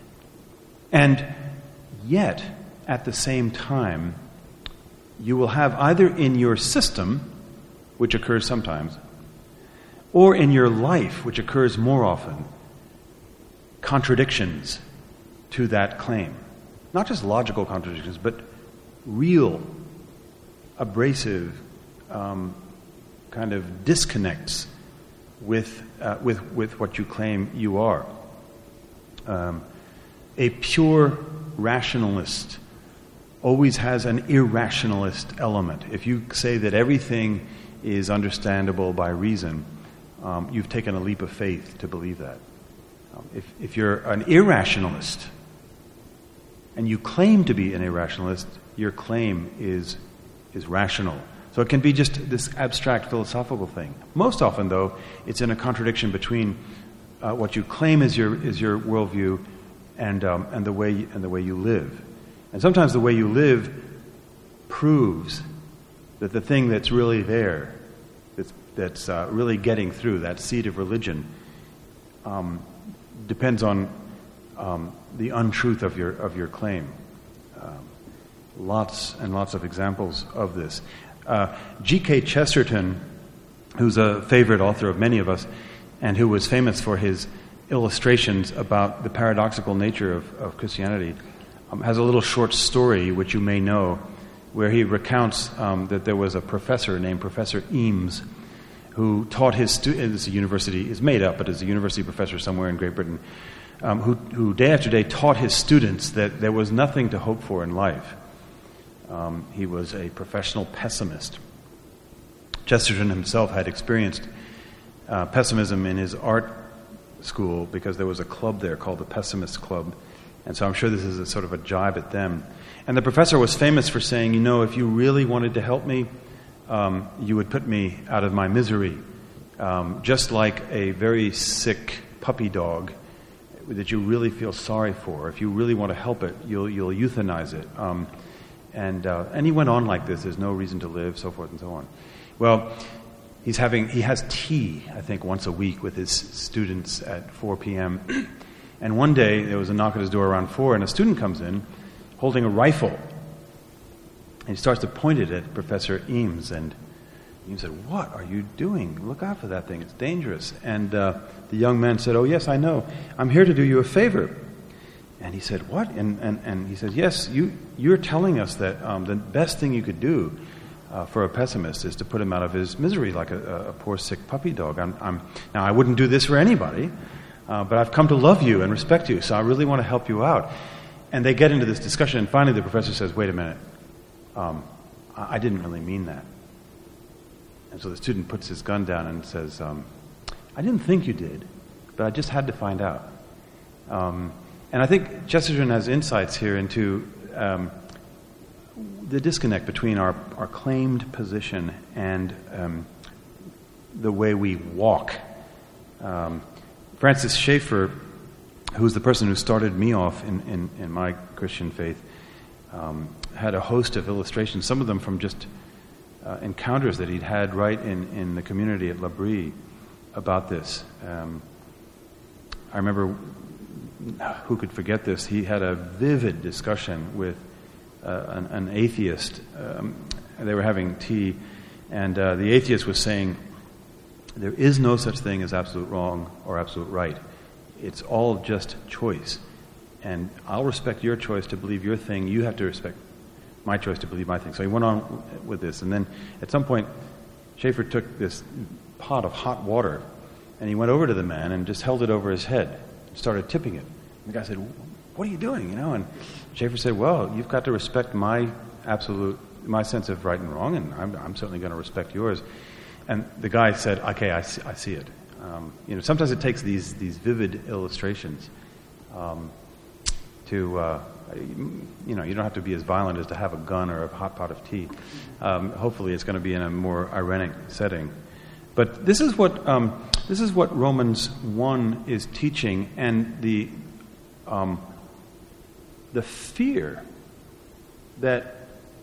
A: And yet, at the same time, you will have either in your system, which occurs sometimes, or in your life, which occurs more often, contradictions to that claim. Not just logical contradictions, but real, abrasive, um, kind of disconnects with uh, with with what you claim you are. Um, a pure rationalist always has an irrationalist element. If you say that everything is understandable by reason, um, you've taken a leap of faith to believe that. Um, if if you're an irrationalist and you claim to be an irrationalist, your claim is is rational. So it can be just this abstract philosophical thing. Most often, though, it's in a contradiction between uh, what you claim is your is your worldview and um, and the way and the way you live. And sometimes the way you live proves that the thing that's really there, that's that's uh, really getting through, that seed of religion, um, depends on um, the untruth of your of your claim. Um, lots and lots of examples of this. Uh, G K Chesterton, who's a favorite author of many of us, and who was famous for his illustrations about the paradoxical nature of, of Christianity, um, has a little short story which you may know, where he recounts um, that there was a professor named Professor Eames who taught his students, a university, is made up, but is a university professor somewhere in Great Britain, um, who, who day after day taught his students that there was nothing to hope for in life. Um, he was a professional pessimist. Chesterton himself had experienced uh, pessimism in his art school because there was a club there called the Pessimist Club. And so I'm sure this is a sort of a jibe at them. And the professor was famous for saying, you know, if you really wanted to help me, um, you would put me out of my misery. Um, just like a very sick puppy dog that you really feel sorry for. If you really want to help it, you'll, you'll euthanize it. Um, And uh, and he went on like this. There's no reason to live, so forth and so on. Well, he's having he has tea, I think, once a week with his students at four p.m. And one day there was a knock at his door around four, and a student comes in holding a rifle. And he starts to point it at Professor Eames, and Eames said, "What are you doing? Look out for that thing. It's dangerous." And uh, the young man said, "Oh, yes, I know. I'm here to do you a favor." And he said, "What?" And and, and he said, "Yes, you, you're telling us that um, the best thing you could do uh, for a pessimist is to put him out of his misery like a, a poor sick puppy dog. I'm, I'm, now, I wouldn't do this for anybody, uh, but I've come to love you and respect you, so I really want to help you out." And they get into this discussion, and finally the professor says, "Wait a minute. Um, I, I didn't really mean that." And so the student puts his gun down and says, um, "I didn't think you did, but I just had to find out." Um, and I think Chesterton has insights here into um, the disconnect between our, our claimed position and um, the way we walk. Um, Francis Schaeffer, who's the person who started me off in, in, in my Christian faith, um, had a host of illustrations, some of them from just uh, encounters that he'd had right in, in the community at L'Abri about this. Um, I remember, who could forget this, he had a vivid discussion with uh, an, an atheist. Um, they were having tea, and uh, the atheist was saying, there is no such thing as absolute wrong or absolute right. It's all just choice. And I'll respect your choice to believe your thing. You have to respect my choice to believe my thing. So he went on with this. And then at some point, Schaeffer took this pot of hot water, and he went over to the man and just held it over his head and started tipping it. And the guy said, "What are you doing?" You know, and Schaeffer said, "Well, you've got to respect my absolute, my sense of right and wrong, and I'm, I'm certainly going to respect yours." And the guy said, "Okay, I see, I see it." Um, you know, sometimes it takes these these vivid illustrations um, to, uh, you know, you don't have to be as violent as to have a gun or a hot pot of tea. Um, hopefully, it's going to be in a more ironic setting. But this is what um, this is what Romans one is teaching, and the um, the fear that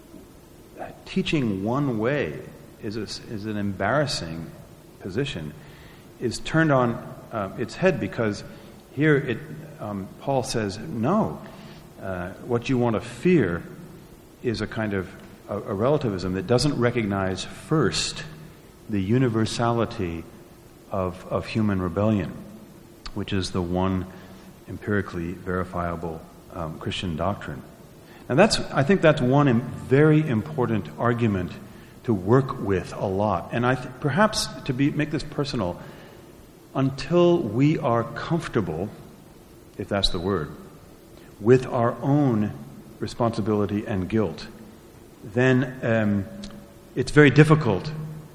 A: teaching one way is a, is an embarrassing position is turned on uh, its head, because here it um, Paul says, no, uh, what you want to fear is a kind of a, a relativism that doesn't recognize first the universality of of human rebellion, which is the one empirically verifiable um, Christian doctrine. And that's I think that's one im- very important argument to work with a lot. And I th- perhaps to be make this personal, until we are comfortable, if that's the word, with our own responsibility and guilt, then um, it's very difficult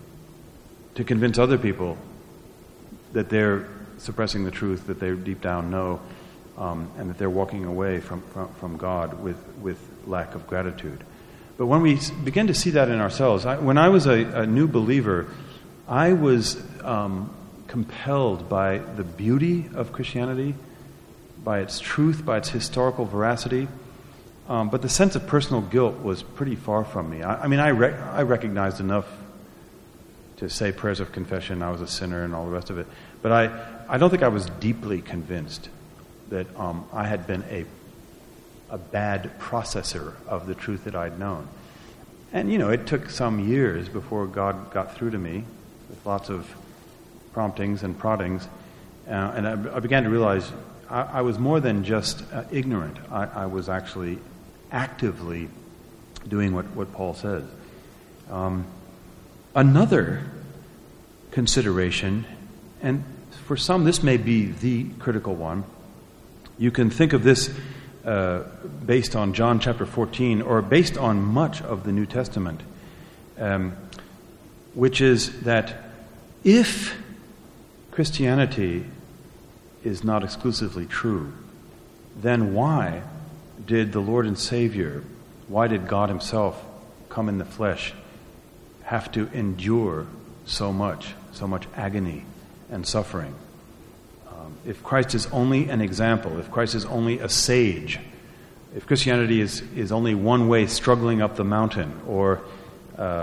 A: to convince other people that they're suppressing the truth that they deep down know, um, and that they're walking away from, from, from God with, with lack of gratitude. But when we begin to see that in ourselves, I, when I was a, a new believer, I was um, compelled by the beauty of Christianity, by its truth, by its historical veracity, um, but the sense of personal guilt was pretty far from me. I, I mean, I, re- I recognized enough to say prayers of confession, I was a sinner and all the rest of it, but I, I don't think I was deeply convinced that um, I had been a a bad processor of the truth that I'd known. And, you know, it took some years before God got through to me with lots of promptings and proddings. Uh, and I, I began to realize I, I was more than just uh, ignorant. I, I was actually actively doing what, what Paul says. Um, another consideration, and for some this may be the critical one, you can think of this Uh, based on John chapter fourteen, or based on much of the New Testament, um, which is that if Christianity is not exclusively true, then why did the Lord and Savior, why did God himself come in the flesh, have to endure so much, so much agony and suffering? If Christ is only an example, if Christ is only a sage, if Christianity is, is only one way struggling up the mountain, or uh,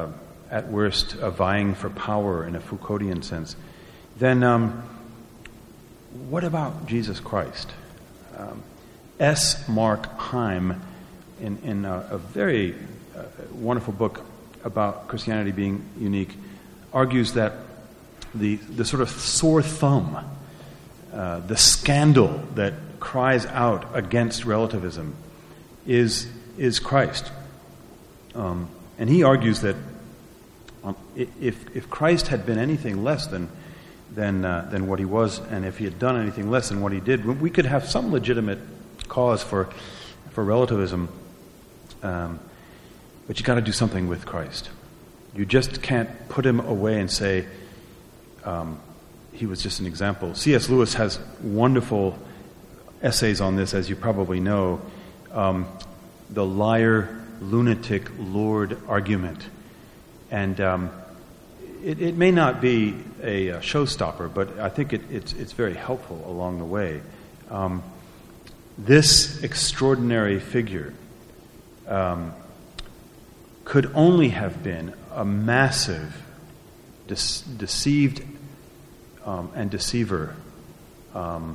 A: at worst uh, vying for power in a Foucauldian sense, then um, what about Jesus Christ? Um, S. Mark Heim, in, in a, a very uh, wonderful book about Christianity being unique, argues that the, the sort of sore thumb, uh, the scandal that cries out against relativism is, is Christ. Um, and he argues that um, if, if Christ had been anything less than than uh, than what he was, and if he had done anything less than what he did, we could have some legitimate cause for for relativism. Um, but you got to do something with Christ. You just can't put him away and say um, he was just an example. C S. Lewis has wonderful essays on this, as you probably know. Um, the liar, lunatic, Lord argument, and um, it, it may not be a, a showstopper, but I think it, it's it's very helpful along the way. Um, this extraordinary figure um, could only have been a massive, de- deceived um, and deceiver um,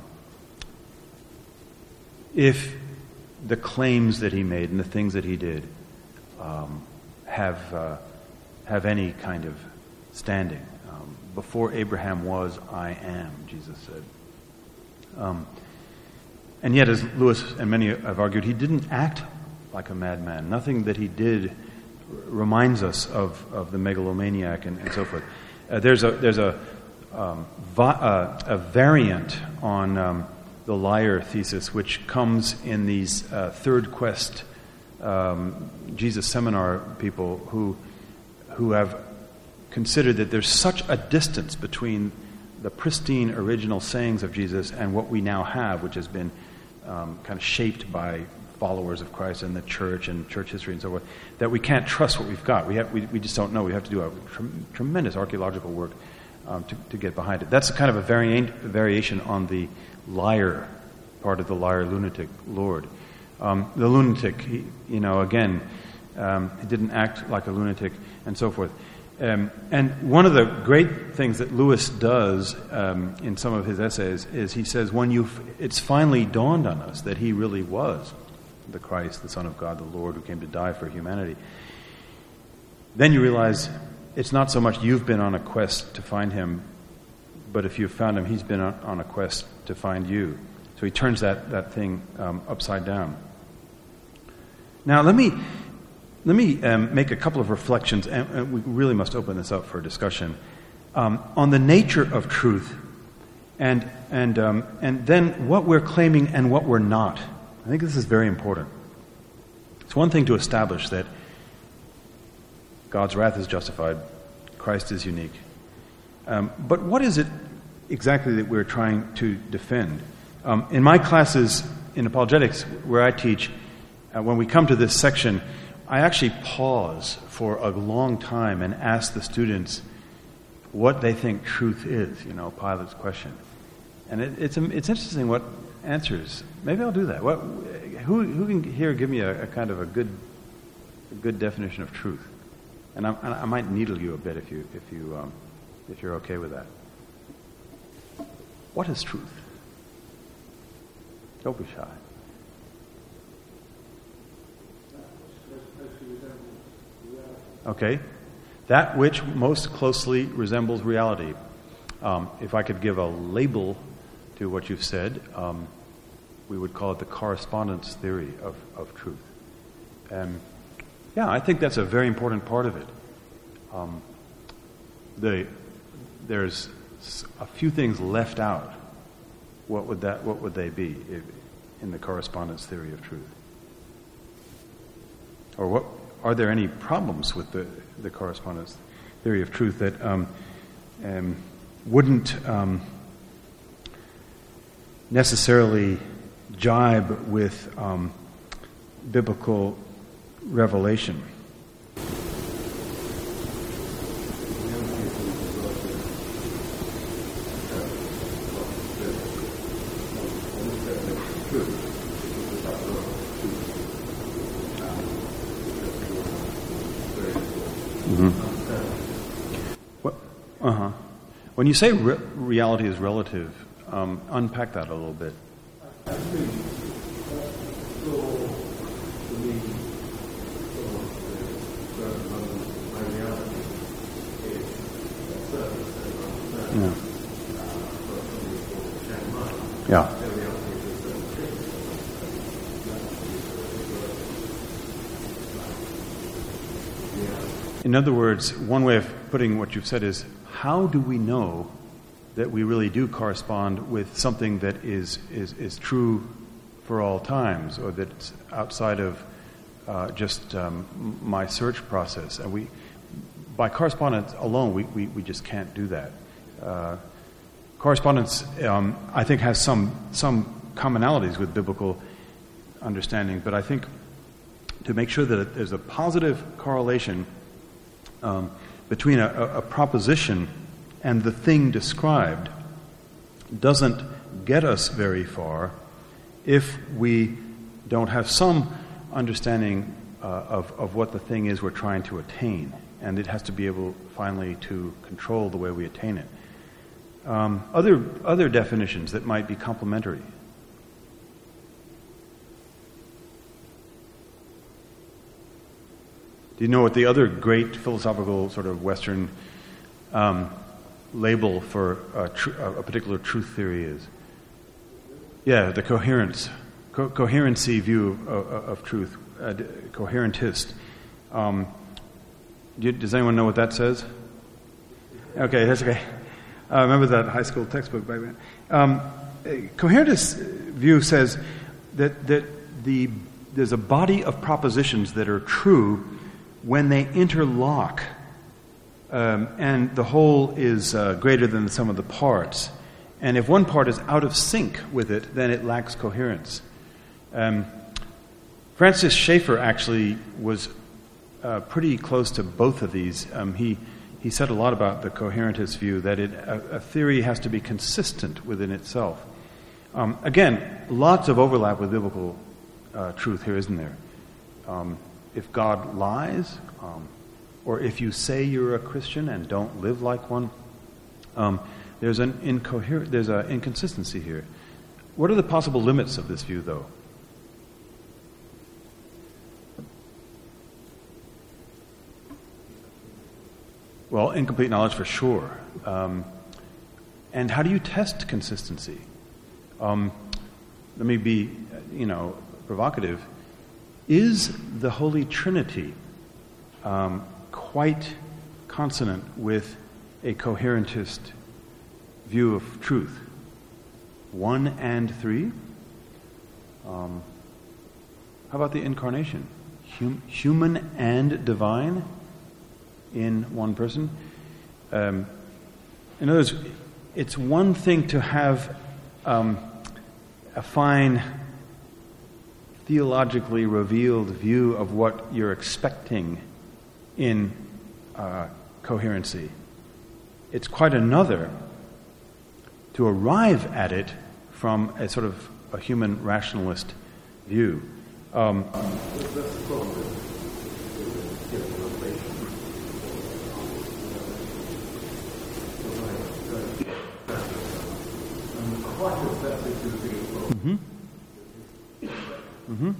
A: if the claims that he made and the things that he did um, have uh, have any kind of standing. Um, before Abraham was, I am, Jesus said. Um, and yet, as Lewis and many have argued, he didn't act like a madman. Nothing that he did reminds us of, of the megalomaniac and, and so forth. Uh, there's a there's a um, va- uh, a variant on um, the liar thesis, which comes in these uh, Third Quest um, Jesus seminar people who who have considered that there's such a distance between the pristine original sayings of Jesus and what we now have, which has been um, kind of shaped by followers of Christ and the church and church history and so forth, that we can't trust what we've got. We have we, we just don't know. We have to do a tre- tremendous archaeological work um, to, to get behind it. That's kind of a variant, variation on the liar part of the liar lunatic Lord. Um, the lunatic, he, you know, again, um, he didn't act like a lunatic and so forth. Um, and one of the great things that Lewis does um, in some of his essays is he says, when you, it's finally dawned on us that he really was the Christ, the Son of God, the Lord who came to die for humanity, then you realize it's not so much you've been on a quest to find him, but if you've found him, he's been on, on a quest to find you. So he turns that, that thing um, upside down. Now let me let me um, make a couple of reflections, and, and we really must open this up for discussion, um, on the nature of truth, and and um, and then what we're claiming and what we're not. I think this is very important. It's one thing to establish that God's wrath is justified, Christ is unique. Um, but what is it exactly that we're trying to defend? Um, in my classes in apologetics, where I teach, uh, when we come to this section, I actually pause for a long time and ask the students what they think truth is, you know, Pilate's question. And it, it's it's interesting what answers. Maybe I'll do that. What, who who can here give me a, a kind of a good a good definition of truth? And I, I might needle you a bit if you if you um, if you're okay with that. What is truth? Don't be shy. Okay, that which most closely resembles reality. Um, if I could give a label to what you've said, um, we would call it the correspondence theory of, of truth. And yeah, I think that's a very important part of it. Um, the, there's a few things left out. What would that? What would they be if, in the correspondence theory of truth? Or what? Are there any problems with the, the correspondence theory of truth that um, um, wouldn't um, necessarily jibe with um, biblical revelation? Mm-hmm. When you say re- reality is relative, um, unpack that a little bit.
B: I think so. To me, so my reality is a certain set of understanding.
A: Yeah. Yeah. In other words, one way of putting what you've said is, how do we know that we really do correspond with something that is, is, is true for all times, or that's outside of uh, just um, my search process? And we, by correspondence alone, we, we, we just can't do that. Uh, correspondence, um, I think, has some some commonalities with biblical understanding, but I think to make sure that there's a positive correlation um, between a, a, a proposition and the thing described doesn't get us very far if we don't have some understanding uh, of, of what the thing is we're trying to attain. And it has to be able finally to control the way we attain it. Um, other, other definitions that might be complementary. Do you know what the other great philosophical sort of Western um, label for a, tr- a particular truth theory is? Yeah, the coherence, co- coherency view of, of, of truth, uh, coherentist. Um, do you, does anyone know what that says? Okay, that's okay. I remember that high school textbook back then. Um, coherentist view says that that the there's a body of propositions that are true when they interlock, um, and the whole is uh, greater than the sum of the parts. And if one part is out of sync with it, then it lacks coherence. Um, Francis Schaeffer actually was uh, pretty close to both of these. Um, he he said a lot about the coherentist view, that it, a, a theory has to be consistent within itself. Um, again, lots of overlap with biblical uh, truth here, isn't there? Um, If God lies, um, or if you say you're a Christian and don't live like one, um, there's an incoher- there's an inconsistency here. What are the possible limits of this view, though? Well, incomplete knowledge for sure. Um, and how do you test consistency? Um, let me be, you know, provocative. Is the Holy Trinity um, quite consonant with a coherentist view of truth? One and three? Um, how about the incarnation? Hum- human and divine in one person? Um, in other words, it's one thing to have um, a fine theologically revealed view of what you're expecting in uh, coherency. It's quite another to arrive at it from a sort of a human rationalist view. Um, mm-hmm. Mm-hmm.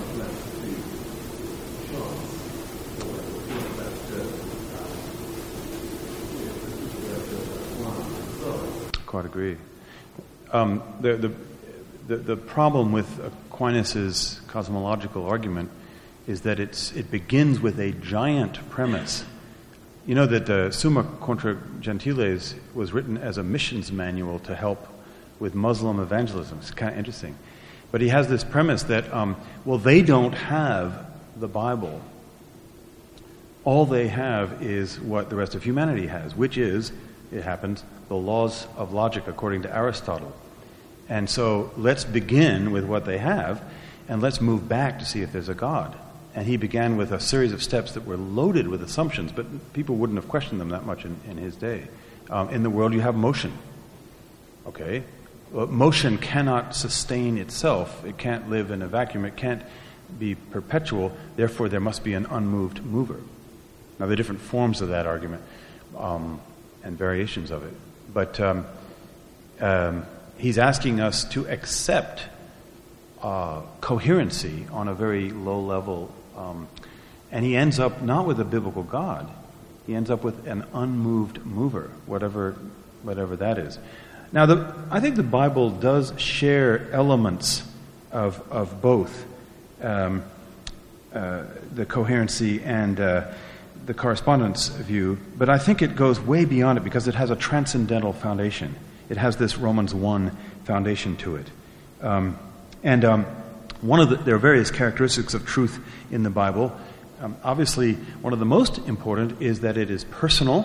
A: Quite agree. Um, the, the the the problem with Aquinas' cosmological argument is that it's it begins with a giant premise. You know that uh, Summa Contra Gentiles was written as a missions manual to help with Muslim evangelism. It's kind of interesting. But he has this premise that, um, well, they don't have the Bible. All they have is what the rest of humanity has, which is, it happens, the laws of logic according to Aristotle. And so let's begin with what they have, and let's move back to see if there's a God. And he began with a series of steps that were loaded with assumptions, but people wouldn't have questioned them that much in, in his day. Um, in the world, you have motion. Okay? Well, motion cannot sustain itself. It can't live in a vacuum. It can't be perpetual. Therefore, there must be an unmoved mover. Now, there are different forms of that argument um, and variations of it. but um, um, he's asking us to accept uh, coherency on a very low level, um, and he ends up not with a biblical God. He ends up with an unmoved mover, whatever whatever that is. Now, the, I think the Bible does share elements of of both um, uh, the coherency and uh, the correspondence view, but I think it goes way beyond it because it has a transcendental foundation. It has this Romans one foundation to it. Um, and um, one of the, there are various characteristics of truth in the Bible. Um, obviously, one of the most important is that it is personal.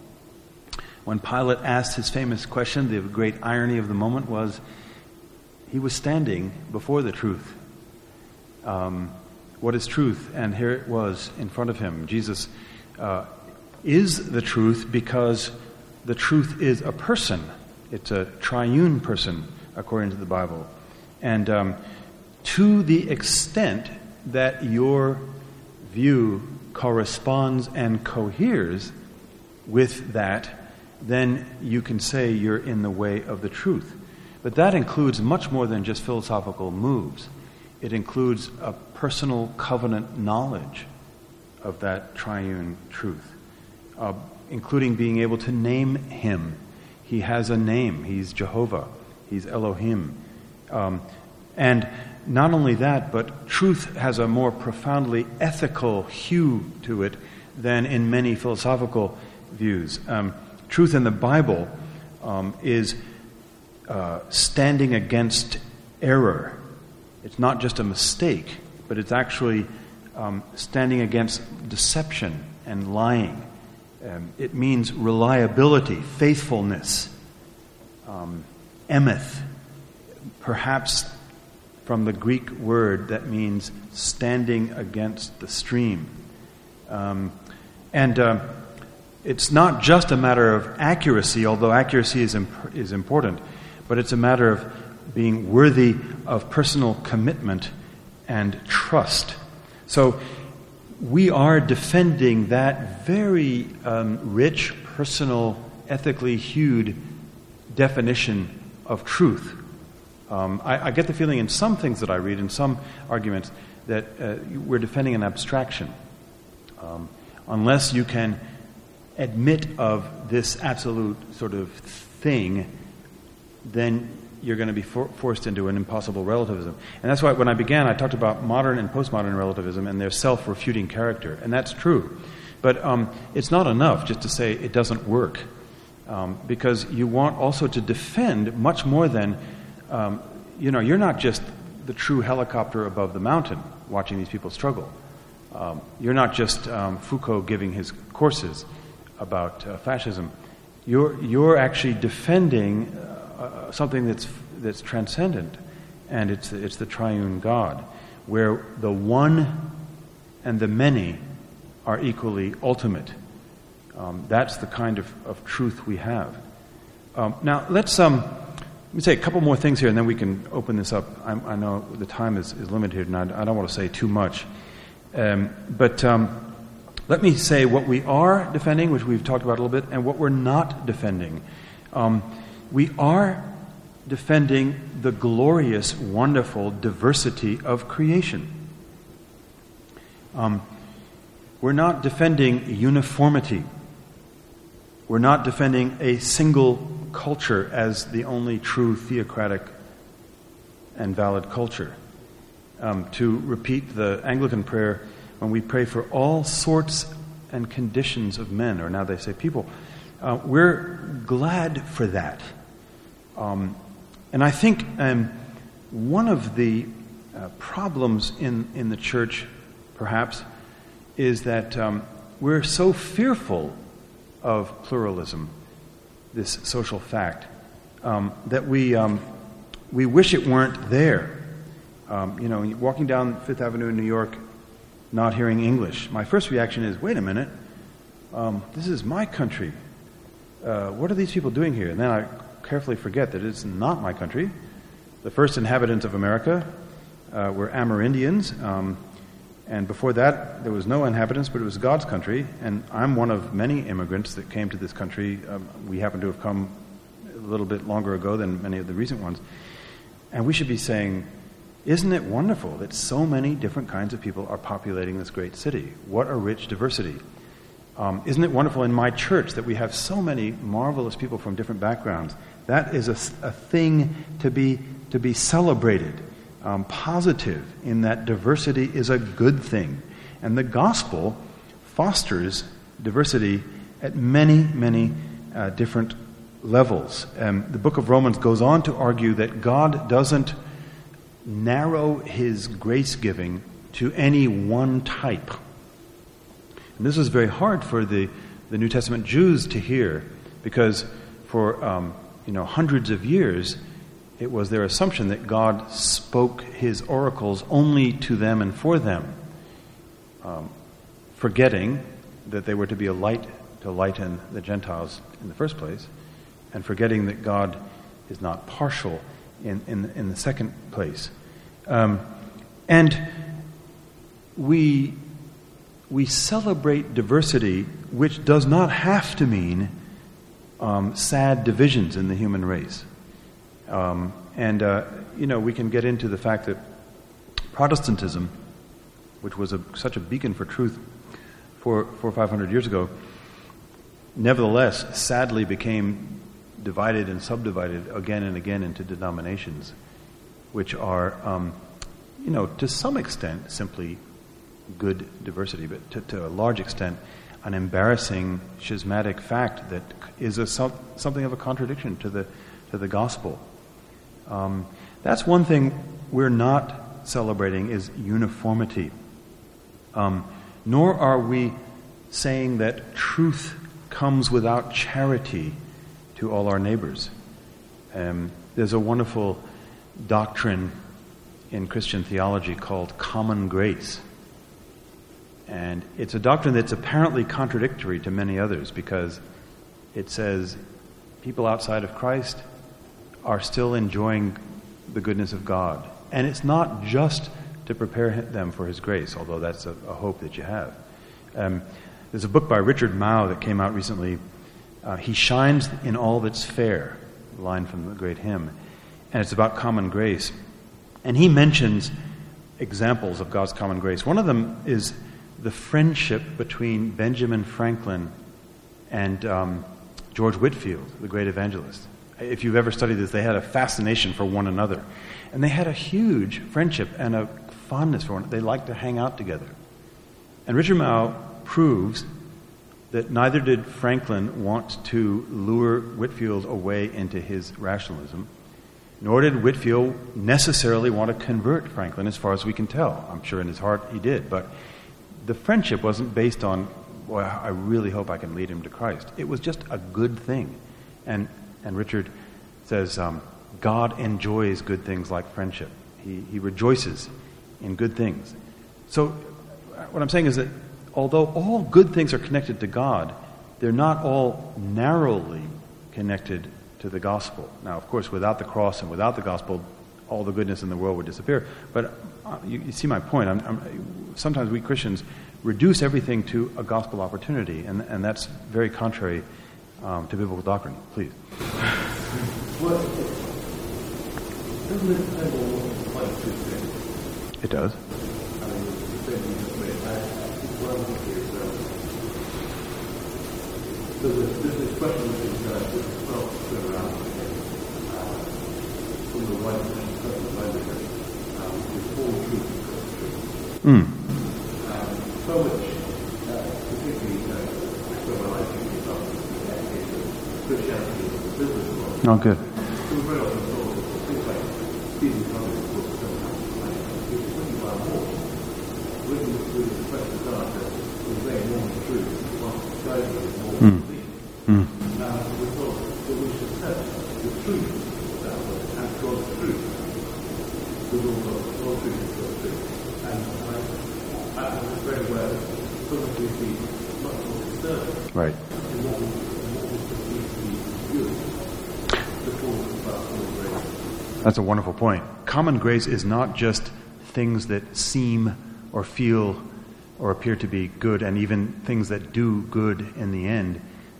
A: When Pilate asked his famous question, the great irony of the moment was he was standing before the truth. Um, what is truth? And here it was in front of him. Jesus uh, is the truth because the truth is a person. It's a triune person, according to the Bible. And um, to the extent that your view corresponds and coheres with that, then you can say you're in the way of the truth. But that includes much more than just philosophical moves. It includes a personal covenant knowledge of that triune truth, uh, including being able to name him. He has a name. He's Jehovah. He's Elohim. Um, and not only that, but truth has a more profoundly ethical hue to it than in many philosophical views. Um, truth in the Bible um, is uh, standing against error. It's not just a mistake, but it's actually um, standing against deception and lying. Um, it means reliability, faithfulness, um, emeth, perhaps from the Greek word that means standing against the stream. Um, and uh, it's not just a matter of accuracy, although accuracy is imp- is important, but it's a matter of being worthy of personal commitment and trust. So we are defending that very um, rich, personal, ethically hued definition of truth. Um, I, I get the feeling in some things that I read, in some arguments, that uh, we're defending an abstraction. Um, unless you can admit of this absolute sort of thing, then you're going to be for- forced into an impossible relativism. And that's why when I began, I talked about modern and postmodern relativism and their self-refuting character. And that's true. But um, it's not enough just to say it doesn't work. Um, because you want also to defend much more than, um, you know, you're not just the true helicopter above the mountain watching these people struggle. Um, you're not just um, Foucault giving his courses about uh, fascism. You're, you're actually defending Uh, something that's that's transcendent, and it's it's the triune God, where the one and the many are equally ultimate. Um, that's the kind of, of truth we have. Um, now let's um, let me say a couple more things here, and then we can open this up. I, I know the time is, is limited, and I, I don't want to say too much. Um, but um, let me say what we are defending, which we've talked about a little bit, and what we're not defending. Um, We are defending the glorious, wonderful diversity of creation. Um, we're not defending uniformity. We're not defending a single culture as the only true theocratic and valid culture. Um, to repeat the Anglican prayer, when we pray for all sorts and conditions of men, or now they say people, uh, we're glad for that. Um, and I think um, one of the uh, problems in, in the church, perhaps, is that um, we're so fearful of pluralism, this social fact, um, that we um, we wish it weren't there. Um, you know, walking down Fifth Avenue in New York, not hearing English, my first reaction is, wait a minute, um, this is my country. Uh, what are these people doing here? And then I carefully forget that it's not my country. The first inhabitants of America uh, were Amerindians, um, and before that there was no inhabitants, but it was God's country, and I'm one of many immigrants that came to this country. Um, we happen to have come little bit longer ago than many of the recent ones. And we should be saying, isn't it wonderful that so many different kinds of people are populating this great city? What a rich diversity. Um, isn't it wonderful in my church that we have so many marvelous people from different backgrounds? That is a, a thing to be to be celebrated, um, positive in that diversity is a good thing. And the gospel fosters diversity at many, many uh, different levels. Um, the book of Romans goes on to argue that God doesn't narrow his grace giving to any one type. And this was very hard for the, the New Testament Jews to hear, because for um, you know hundreds of years it was their assumption that God spoke his oracles only to them and for them, um, forgetting that they were to be a light to lighten the Gentiles in the first place, and forgetting that God is not partial in, in, in the second place. Um, and we we celebrate diversity, which does not have to mean um, sad divisions in the human race. Um, and, uh, you know, we can get into the fact that Protestantism, which was a, such a beacon for truth four, four or five hundred years ago, nevertheless, sadly became divided and subdivided again and again into denominations, which are, um, you know, to some extent simply good diversity, but to, to a large extent an embarrassing schismatic fact that is a, something of a contradiction to the to the gospel. Um, that's one thing we're not celebrating is uniformity. Um, nor are we saying that truth comes without charity to all our neighbors. Um, there's a wonderful doctrine in Christian theology called common grace. And it's a doctrine that's apparently contradictory to many others, because it says people outside of Christ are still enjoying the goodness of God. And it's not just to prepare them for his grace, although that's a, a hope that you have. Um, there's a book by Richard Mouw that came out recently. Uh, he shines in all that's fair, a line from the great hymn. And it's about common grace. And he mentions examples of God's common grace. One of them is the friendship between Benjamin Franklin and um, George Whitefield, the great evangelist. If you've ever studied this, they had a fascination for one another. And they had a huge friendship and a fondness for one another. They liked to hang out together. And Richard Mouw proves that neither did Franklin want to lure Whitefield away into his rationalism, nor did Whitefield necessarily want to convert Franklin, as far as we can tell. I'm sure in his heart he did, but the friendship wasn't based on, boy, I really hope I can lead him to Christ. It was just a good thing. And and Richard says, um, God enjoys good things like friendship. He, he rejoices in good things. So what I'm saying is that although all good things are connected to God, they're not all narrowly connected to the gospel. Now, of course, without the cross and without the gospel, all the goodness in the world would disappear. But uh, you, you see my point. I'm, I'm, sometimes we Christians reduce everything to a gospel opportunity, and, and that's very contrary um, to biblical doctrine. Please.
B: Well, doesn't it depend on what the place is?
A: It does.
B: I mean, the thing you just made, I think one of the is, um, so there's there's this question which is, uh, which is well put around again, uh, from the white Christian person, language, um, is all truth and God's truth.
A: Mm.
B: Um, so much, uh, particularly, uh, so when I think about Christianity as a business model.
A: Oh, good.
B: So we're very often told that things like Stephen Covey's book, Don't Have to Plan, it was written by a Mormon, written with the question of God that was very Mormon truth, what guided with Mormon
A: Mm.
B: belief.
A: Mm.
B: Now, we're told that we should test the truth of that word, and God's truth. With all God's, all truth is God's truth. And I, I was very aware that some of these be much more concerned
A: Right.
B: in what was, in what was perceived to be good before we start calling grace.
A: That's a wonderful point. Common grace is not just things that seem or feel or appear to be good, and even things that do good in the end.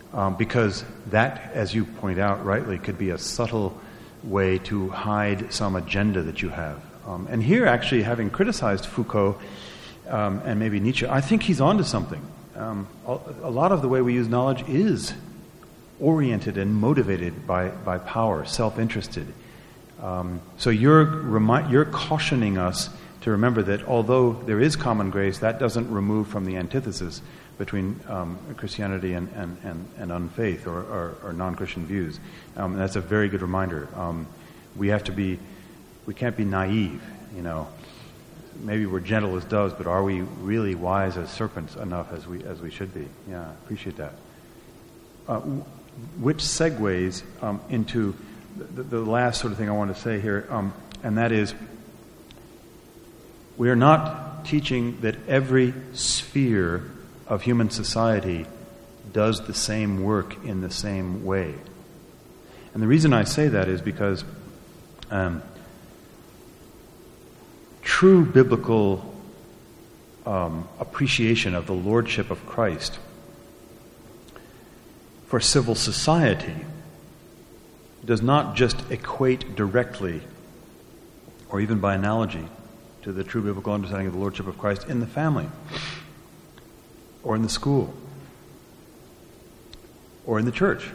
A: Um, because that, as you point out rightly, could be a subtle way to hide some agenda that you have. Um, and here, actually, having criticized Foucault um, and maybe Nietzsche, I think he's onto something. Um, a, a lot of the way we use knowledge is oriented and motivated by, by power, self-interested. Um, so you're remi- you're cautioning us to remember that although there is common grace, that doesn't remove from the antithesis between um, Christianity and, and, and, and unfaith or, or, or non-Christian views. Um, and that's a very good reminder. Um, we have to be, we can't be naive, you know. Maybe we're gentle as doves, but are we really wise as serpents enough as we as we should be? Yeah, I appreciate that. Uh, which segues um, into the, the last sort of thing I want to say here, um, and that is, we are not teaching that every sphere of human society does the same work in the same way. And the reason I say that is because um, true biblical um, appreciation of the lordship of Christ for civil society does not just equate directly, or even by analogy, to the true biblical understanding of the lordship of Christ in the family, or in the school, or in the church.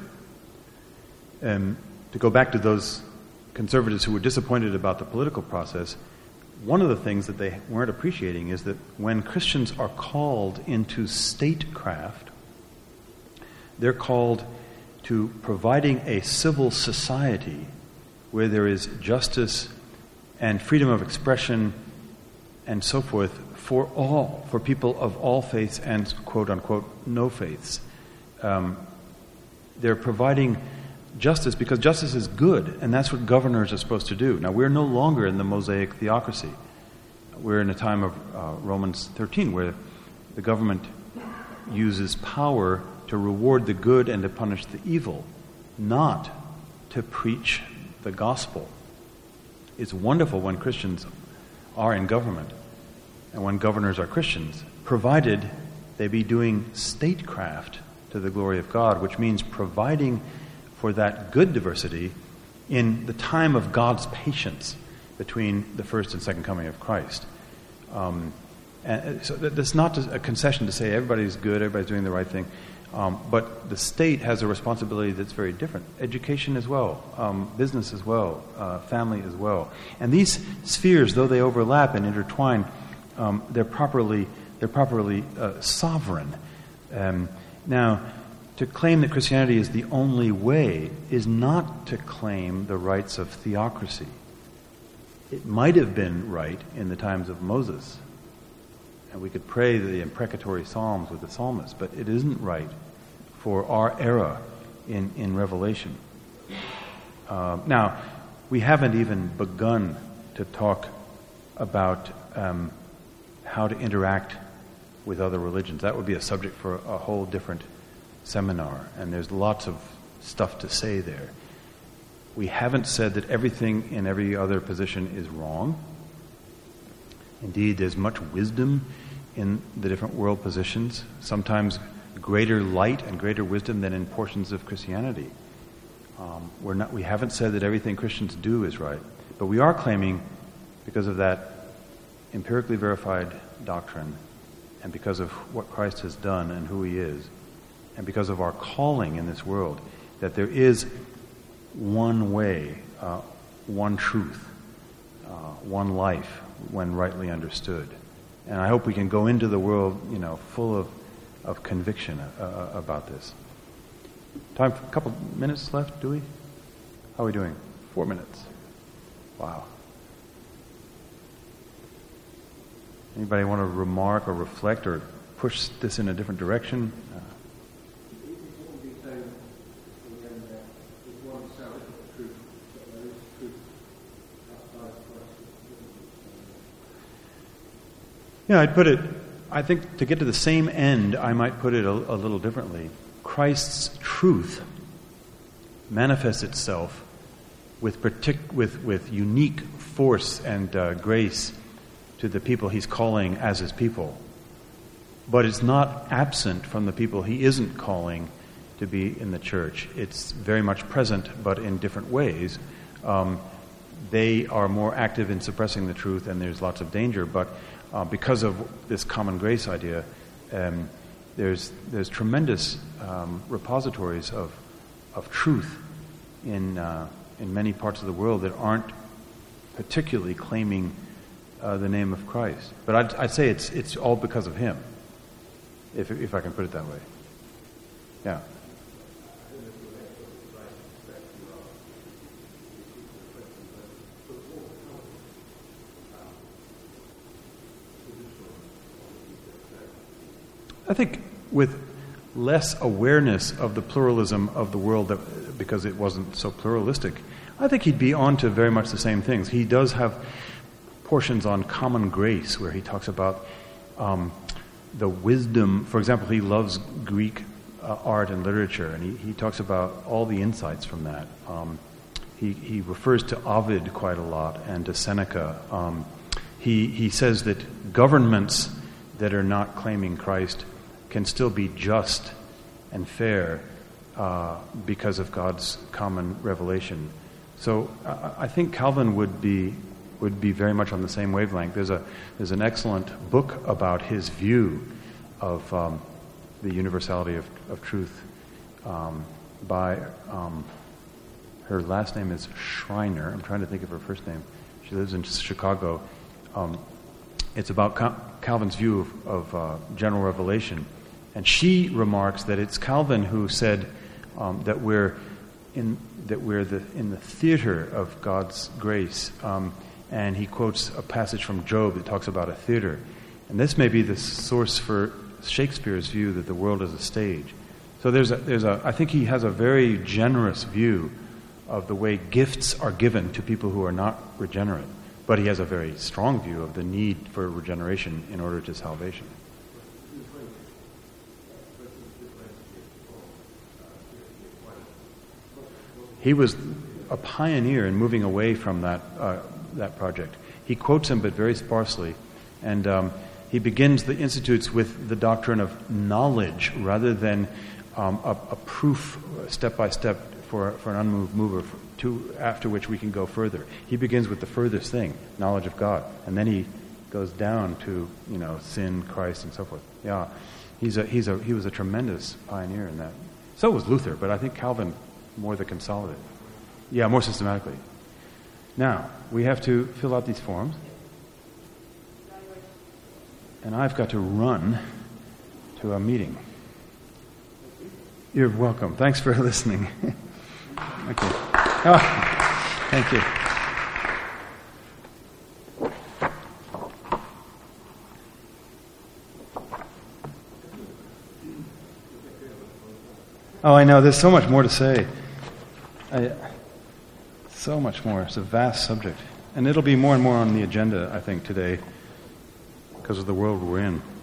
A: And to go back to those conservatives who were disappointed about the political process, one of the things that they weren't appreciating is that when Christians are called into statecraft, they're called to providing a civil society where there is justice and freedom of expression and so forth for all, for people of all faiths and quote-unquote no faiths. Um, they're providing justice because justice is good, and that's what governors are supposed to do. Now, we're no longer in the Mosaic theocracy. We're in a time of uh, Romans thirteen, where the government uses power to reward the good and to punish the evil, not to preach the gospel. It's wonderful when Christians are in government and when governors are Christians, provided they be doing statecraft to the glory of God, which means providing for that good diversity in the time of God's patience between the first and second coming of Christ. Um, and so that's not a concession to say everybody's good, everybody's doing the right thing, um, but the state has a responsibility that's very different. Education as well, um, business as well, uh, family as well. And these spheres, though they overlap and intertwine, um, they're properly they're properly uh, sovereign. Um, now, to claim that Christianity is the only way is not to claim the rights of theocracy. It might have been right in the times of Moses, and we could pray the imprecatory psalms with the psalmist, but it isn't right for our era in, in Revelation. Uh, now, we haven't even begun to talk about um, how to interact with other religions. That would be a subject for a whole different seminar, and there's lots of stuff to say there. We haven't said that everything in every other position is wrong. Indeed, there's much wisdom in the different world positions, sometimes greater light and greater wisdom than in portions of Christianity. Um, we're not, we haven't said that everything Christians do is right, but we are claiming, because of that empirically verified doctrine, and because of what Christ has done and who he is, and because of our calling in this world, that there is one way, uh, one truth, uh, one life, when rightly understood. And I hope we can go into the world, you know, full of, of conviction uh, about this. Time for a couple minutes left, do we? How are we doing? Four minutes. Wow. Anybody want to remark or reflect or push this in a different direction? Uh, Yeah, I'd put it, I think to get to the same end, I might put it a, a little differently. Christ's truth manifests itself with, partic- with, with unique force and uh, grace to the people he's calling as his people. But it's not absent from the people he isn't calling to be in the church. It's very much present, but in different ways. Um, they are more active in suppressing the truth, and there's lots of danger, but uh, because of this common grace idea, um, there's there's tremendous um, repositories of of truth in uh, in many parts of the world that aren't particularly claiming uh, the name of Christ. But I'd, I'd say it's it's all because of him, if if I can put it that way. Yeah. I think with less awareness of the pluralism of the world, that, because it wasn't so pluralistic, I think he'd be on to very much the same things. He does have portions on common grace where he talks about um, the wisdom. For example, he loves Greek uh, art and literature, and he, he talks about all the insights from that. Um, he, he refers to Ovid quite a lot and to Seneca. Um, he, he says that governments that are not claiming Christ can still be just and fair uh, because of God's common revelation. So uh, I think Calvin would be would be very much on the same wavelength. There's a there's an excellent book about his view of um, the universality of, of truth um, by um, her last name is Schreiner. I'm trying to think of her first name. She lives in Chicago. Um, it's about Cal- Calvin's view of, of uh, general revelation. And she remarks that it's Calvin who said um, that we're in that we're the, in the theater of God's grace. Um, and he quotes a passage from Job that talks about a theater. And this may be the source for Shakespeare's view that the world is a stage. So there's a, there's a I think he has a very generous view of the way gifts are given to people who are not regenerate. But he has a very strong view of the need for regeneration in order to salvation. He was a pioneer in moving away from that uh, that project. He quotes him, but very sparsely, and um, he begins the Institutes with the doctrine of knowledge rather than um, a, a proof, step by step, for for an unmoved mover, for, to after which we can go further. He begins with the furthest thing, knowledge of God, and then he goes down to you know sin, Christ, and so forth. Yeah, he's a he's a he was a tremendous pioneer in that. So was Luther, but I think Calvin more the consolidated. Yeah, more systematically. Now, we have to fill out these forms. And I've got to run to a meeting. You're welcome. Thanks for listening. Okay. Oh, thank you. Oh, I know. There's so much more to say. I, so much more. It's a vast subject. And it'll be more and more on the agenda, I think, today because of the world we're in.